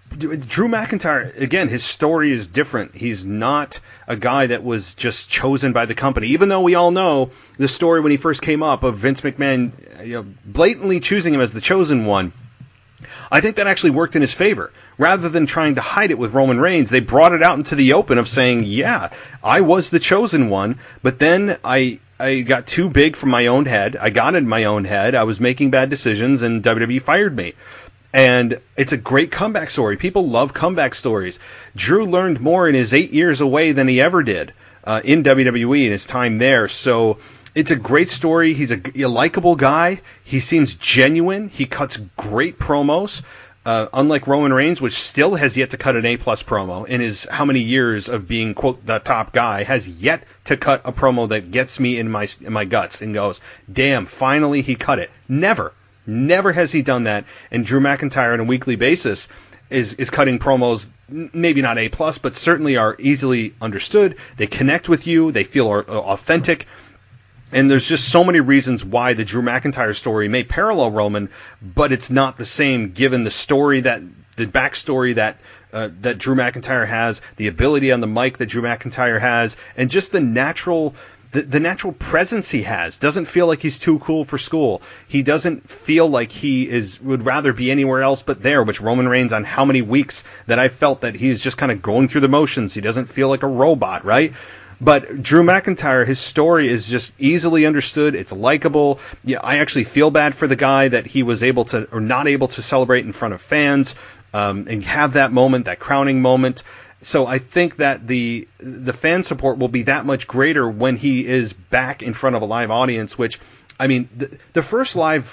Drew McIntyre, again, his story is different. He's not a guy that was just chosen by the company, even though we all know the story when he first came up of Vince McMahon, blatantly choosing him as the chosen one. I think that actually worked in his favor. Rather than trying to hide it with Roman Reigns, they brought it out into the open of saying, yeah, I was the chosen one, but then I got too big for my own head. I got in my own head. I was making bad decisions, and WWE fired me. And it's a great comeback story. People love comeback stories. Drew learned more in his 8 years away than he ever did in WWE in his time there. So it's a great story. He's a likable guy. He seems genuine. He cuts great promos. Unlike Roman Reigns, which still has yet to cut an A-plus promo in his how many years of being, quote, the top guy, has yet to cut a promo that gets me in my guts and goes, damn, finally he cut it. Never has he done that. And Drew McIntyre on a weekly basis is cutting promos, maybe not A+, but certainly are easily understood. They connect with you. They feel authentic. And there's just so many reasons why the Drew McIntyre story may parallel Roman, but it's not the same given the story the backstory that Drew McIntyre has, the ability on the mic that Drew McIntyre has, and just the natural presence he has. Doesn't feel like he's too cool for school. He doesn't feel like he would rather be anywhere else but there, which Roman Reigns, on how many weeks that I felt that he's just kind of going through the motions. He doesn't feel like a robot, right? But Drew McIntyre, his story is just easily understood. It's likable. Yeah, I actually feel bad for the guy that he was able to, or not able to, celebrate in front of fans and have that moment, that crowning moment. So I think that the fan support will be that much greater when he is back in front of a live audience. Which, I mean, the first live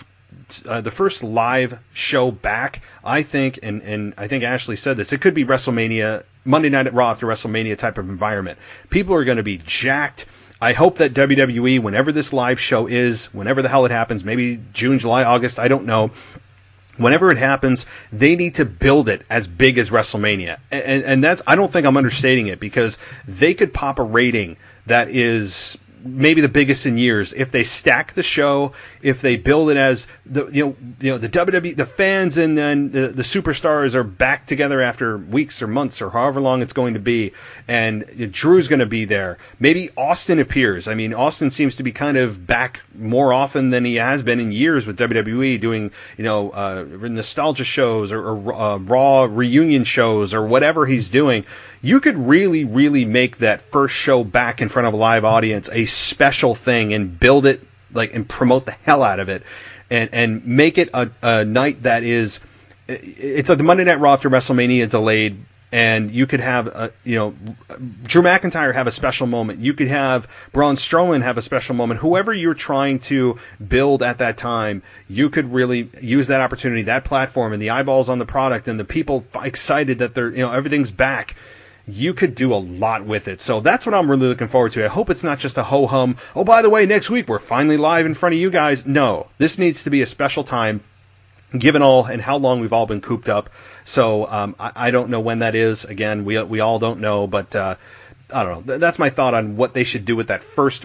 show back, I think, and I think Ashley said this, it could be WrestleMania, Monday Night Raw after WrestleMania type of environment. People are going to be jacked. I hope that WWE, whenever this live show is, whenever the hell it happens, maybe June, July, August, I don't know, whenever it happens, they need to build it as big as WrestleMania. And that's, I don't think I'm understating it, because they could pop a rating that is maybe the biggest in years if they stack the show, if they build it as the WWE, the fans and then the superstars are back together after weeks or months or however long it's going to be, and Drew's going to be there. Maybe Austin appears. I mean, Austin seems to be kind of back more often than he has been in years with WWE, doing nostalgia shows or Raw reunion shows or whatever he's doing. You could really, really make that first show back in front of a live audience a special thing and build it and promote the hell out of it and make it a night that is, it's the Monday Night Raw after WrestleMania delayed, and you could have Drew McIntyre have a special moment. You could have Braun Strowman have a special moment. Whoever you're trying to build at that time, you could really use that opportunity, that platform, and the eyeballs on the product, and the people excited that they're everything's back. You could do a lot with it. So that's what I'm really looking forward to. I hope it's not just a ho-hum, oh, by the way, next week we're finally live in front of you guys. No, this needs to be a special time, given all and how long we've all been cooped up. So I don't know when that is. Again, we all don't know, but I don't know. That's my thought on what they should do with that first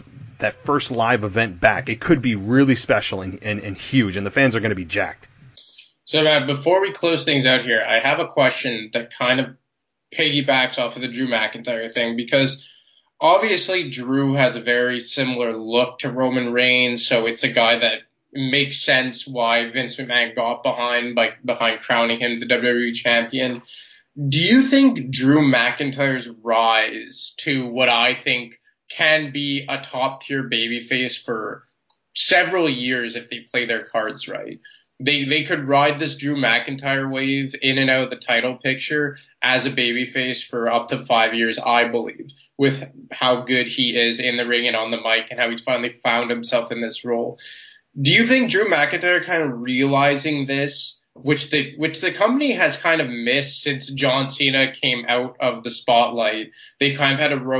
live event back. It could be really special and huge, and the fans are going to be jacked. So, Matt, before we close things out here, I have a question that kind of piggybacks off of the Drew McIntyre thing, because obviously Drew has a very similar look to Roman Reigns, so it's a guy that makes sense why Vince McMahon got behind crowning him the WWE champion. Do you think Drew McIntyre's rise to what I think can be a top tier babyface for several years if they play their cards right? They could ride this Drew McIntyre wave in and out of the title picture as a babyface for up to 5 years, I believe, with how good he is in the ring and on the mic and how he's finally found himself in this role. Do you think Drew McIntyre kind of realizing this, which the company has kind of missed since John Cena came out of the spotlight? They kind of had a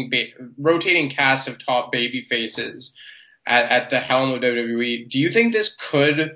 rotating cast of top babyfaces at the helm of WWE. Do you think this could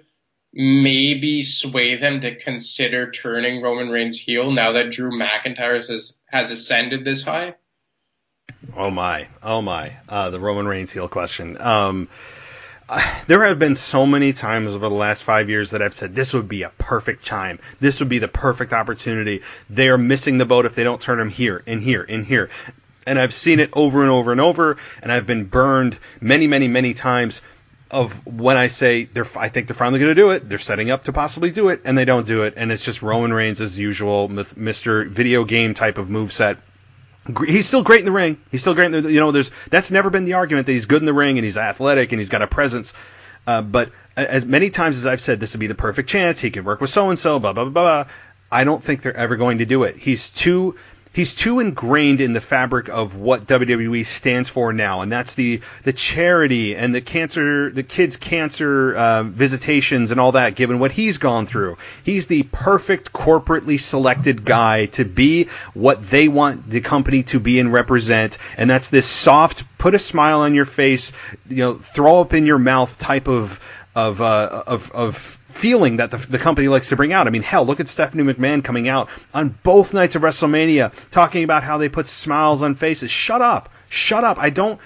maybe sway them to consider turning Roman Reigns heel now that Drew McIntyre has ascended this high? Oh my, the Roman Reigns heel question. there have been so many times over the last 5 years that I've said this would be a perfect time. This would be the perfect opportunity. They are missing the boat if they don't turn them here and here and here. And I've seen it over and over and over, and I've been burned many, many, many times of when I say I think they're finally going to do it. They're setting up to possibly do it, and they don't do it. And it's just Roman Reigns as usual, Mr. Video Game type of moveset. He's still great in the ring. He's still great in the, that's never been the argument that he's good in the ring and he's athletic and he's got a presence. But as many times as I've said, this would be the perfect chance. He could work with so-and-so, blah, blah, blah, blah. I don't think they're ever going to do it. He's too ingrained in the fabric of what WWE stands for now, and that's the charity and the kids' cancer visitations and all that, given what he's gone through. He's the perfect corporately selected guy to be what they want the company to be and represent, and that's this soft, put a smile on your face, throw up in your mouth type of feeling that the company likes to bring out. I mean, hell, look at Stephanie McMahon coming out on both nights of WrestleMania talking about how they put smiles on faces. Shut up. I don't,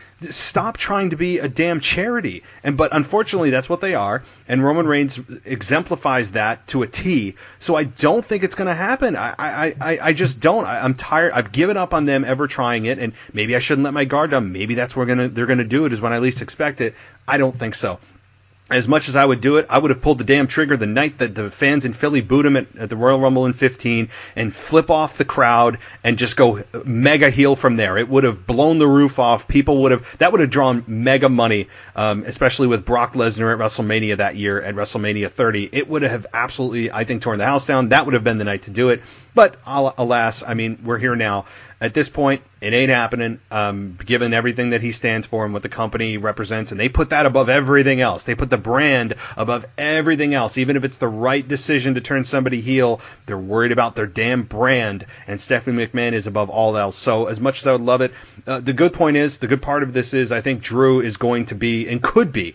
stop trying to be a damn charity. But unfortunately, that's what they are, and Roman Reigns exemplifies that to a T, so I don't think it's going to happen. I just don't. I'm tired. I've given up on them ever trying it, and maybe I shouldn't let my guard down. Maybe that's where they're going to do it, is when I least expect it. I don't think so. As much as I would do it, I would have pulled the damn trigger the night that the fans in Philly booed him at the Royal Rumble in 15 and flip off the crowd and just go mega heel from there. It would have blown the roof off. That would have drawn mega money, especially with Brock Lesnar at WrestleMania that year at WrestleMania 30. It would have absolutely, I think, torn the house down. That would have been the night to do it. But alas, I mean, we're here now. At this point, it ain't happening, given everything that he stands for and what the company represents. And they put that above everything else. They put the brand above everything else. Even if it's the right decision to turn somebody heel, they're worried about their damn brand. And Stephanie McMahon is above all else. So as much as I would love it, the good part of this is I think Drew is going to be, and could be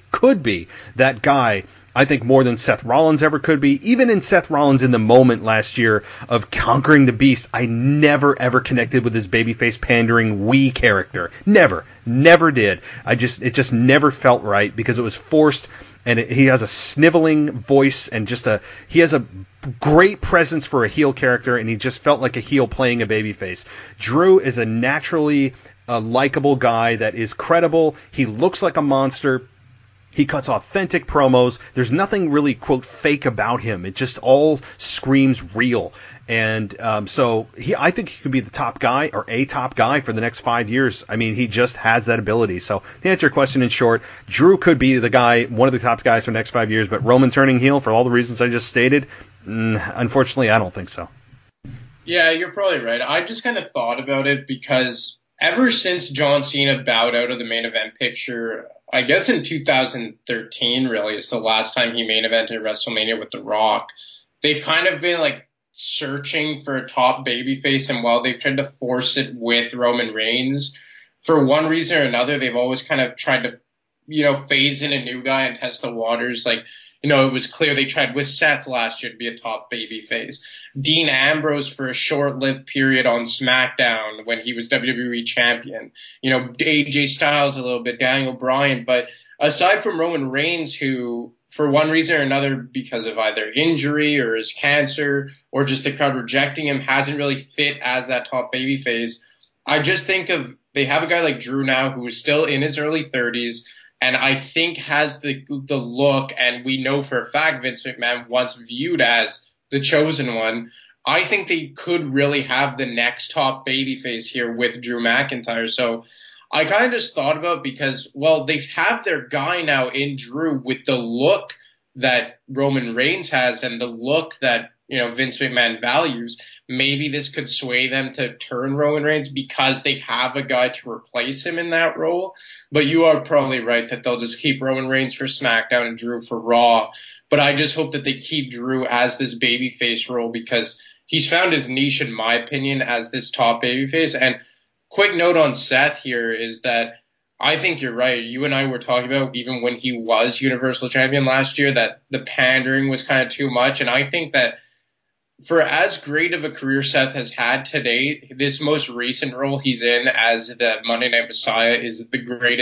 that guy, I think, more than Seth Rollins ever could be. Even in Seth Rollins in the moment last year of conquering the beast, I never ever connected with his babyface pandering wee character. Never did. It just never felt right because it was forced, and he has a sniveling voice and he has a great presence for a heel character, and he just felt like a heel playing a babyface. Drew is a naturally likable guy that is credible. He looks like a monster. He cuts authentic promos. There's nothing really, quote, fake about him. It just all screams real. And so I think he could be the top guy, or a top guy, for the next 5 years. I mean, he just has that ability. So to answer your question in short, Drew could be the guy, one of the top guys for the next 5 years, but Roman turning heel for all the reasons I just stated, unfortunately, I don't think so. Yeah, you're probably right. I just kind of thought about it because ever since John Cena bowed out of the main event picture, I guess in 2013 really is the last time he main evented WrestleMania with The Rock, they've kind of been searching for a top babyface, and while they've tried to force it with Roman Reigns, for one reason or another, they've always kind of tried to, phase in a new guy and test the waters. It was clear they tried with Seth last year to be a top babyface. Dean Ambrose for a short-lived period on SmackDown when he was WWE champion. AJ Styles a little bit, Daniel Bryan. But aside from Roman Reigns, who, for one reason or another, because of either injury or his cancer or just the crowd rejecting him, hasn't really fit as that top babyface, I just think they have a guy like Drew now who is still in his early 30s, and I think has the look, and we know for a fact Vince McMahon once viewed as the chosen one. I think they could really have the next top babyface here with Drew McIntyre. So I kind of just thought about, because, well, they have their guy now in Drew with the look that Roman Reigns has and the look that, Vince McMahon values. Maybe this could sway them to turn Roman Reigns because they have a guy to replace him in that role. But you are probably right that they'll just keep Roman Reigns for SmackDown and Drew for Raw. But I just hope that they keep Drew as this babyface role, because he's found his niche, in my opinion, as this top babyface. And quick note on Seth here is that I think you're right. You and I were talking about, even when he was Universal Champion last year, that the pandering was kind of too much. And I think that for as great of a career Seth has had today, this most recent role he's in as the Monday Night Messiah is the greatest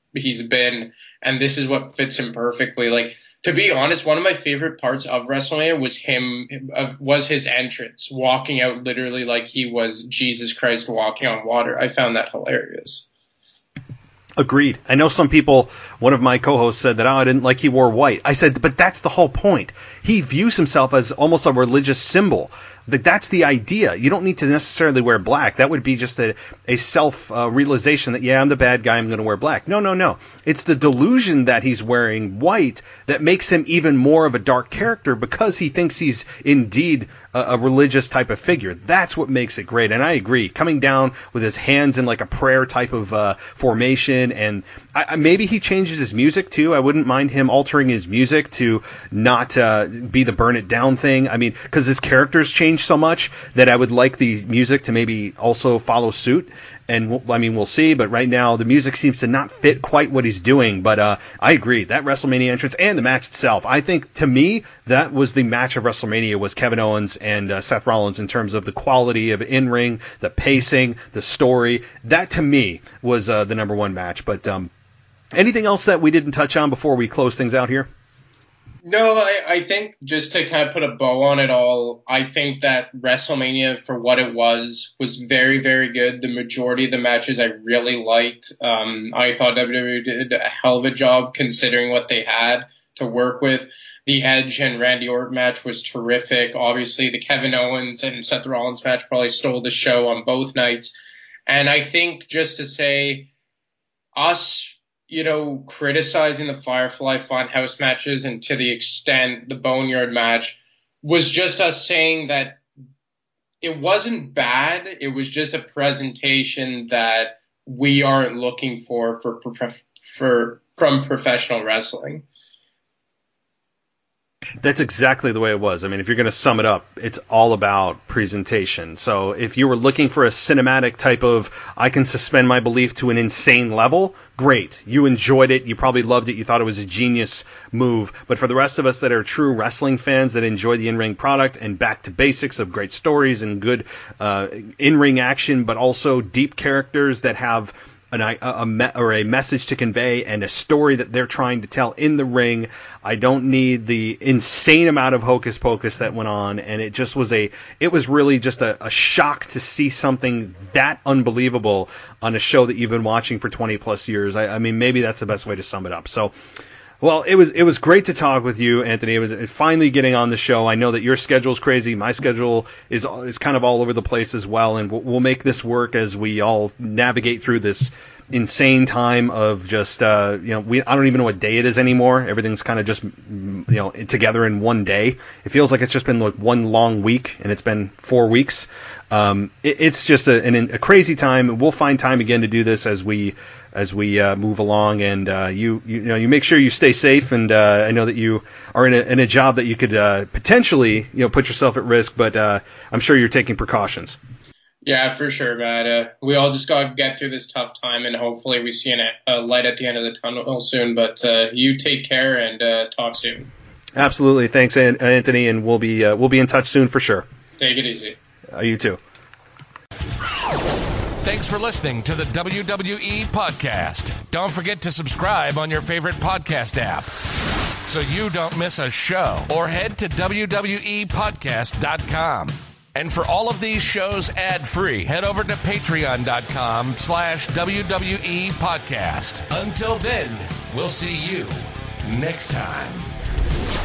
he's been, and this is what fits him perfectly. Like, to be honest, one of my favorite parts of WrestleMania was his entrance, walking out literally like he was Jesus Christ walking on water. I found that hilarious. Agreed. I know some people, one of my co-hosts said that, I didn't like he wore white. I said, but that's the whole point. He views himself as almost a religious symbol. That's the idea. You don't need to necessarily wear black. That would be just a self-realization that, I'm the bad guy, I'm going to wear black. No. It's the delusion that he's wearing white that makes him even more of a dark character because he thinks he's indeed a religious type of figure. That's what makes it great. And I agree. Coming down with his hands in like a prayer type of formation, and maybe he changes his music too. I wouldn't mind him altering his music to not be the burn it down thing. I mean, because his characters change so much that I would like the music to maybe also follow suit. And we'll see. But right now, the music seems to not fit quite what he's doing. But I agree. That WrestleMania entrance and the match itself, I think, to me, that was the match of WrestleMania, was Kevin Owens and Seth Rollins in terms of the quality of in-ring, the pacing, the story. That, to me, was the number one match. But anything else that we didn't touch on before we close things out here? No, I think just to kind of put a bow on it all, I think that WrestleMania, for what it was very, very good. The majority of the matches I really liked. I thought WWE did a hell of a job considering what they had to work with. The Edge and Randy Orton match was terrific. Obviously, the Kevin Owens and Seth Rollins match probably stole the show on both nights. And I think just to say, us, criticizing the Firefly Funhouse matches, and to the extent the Boneyard match, was just us saying that it wasn't bad. It was just a presentation that we aren't looking for from professional wrestling. That's exactly the way it was. I mean, if you're going to sum it up, it's all about presentation. So if you were looking for a cinematic type of, I can suspend my belief to an insane level, great. You enjoyed it. You probably loved it. You thought it was a genius move. But for the rest of us that are true wrestling fans that enjoy the in-ring product and back to basics of great stories and good in-ring action, but also deep characters that have a message to convey and a story that they're trying to tell in the ring. I don't need the insane amount of hocus pocus that went on, and it was really just a shock to see something that unbelievable on a show that you've been watching for 20 plus years. I mean, maybe that's the best way to sum it up. So, well, it was great to talk with you, Anthony. It was finally getting on the show. I know that your schedule's crazy. My schedule is kind of all over the place as well, and we'll make this work as we all navigate through this insane time of just I don't even know what day it is anymore. Everything's kind of just together in one day. It feels like it's just been like one long week, and it's been 4 weeks. It's just a crazy time. We'll find time again to do this as we move along, and you make sure you stay safe. And I know that you are in a job that you could potentially put yourself at risk, but I'm sure you're taking precautions. Yeah, for sure, Matt. We all just got to get through this tough time, and hopefully we see a light at the end of the tunnel soon. But you take care and talk soon. Absolutely. Thanks, Anthony, and we'll be in touch soon for sure. Take it easy. You too. Thanks for listening to the WWE Podcast. Don't forget to subscribe on your favorite podcast app so you don't miss a show, or head to WWEpodcast.com. And for all of these shows ad-free, head over to patreon.com/WWE Podcast. Until then, we'll see you next time.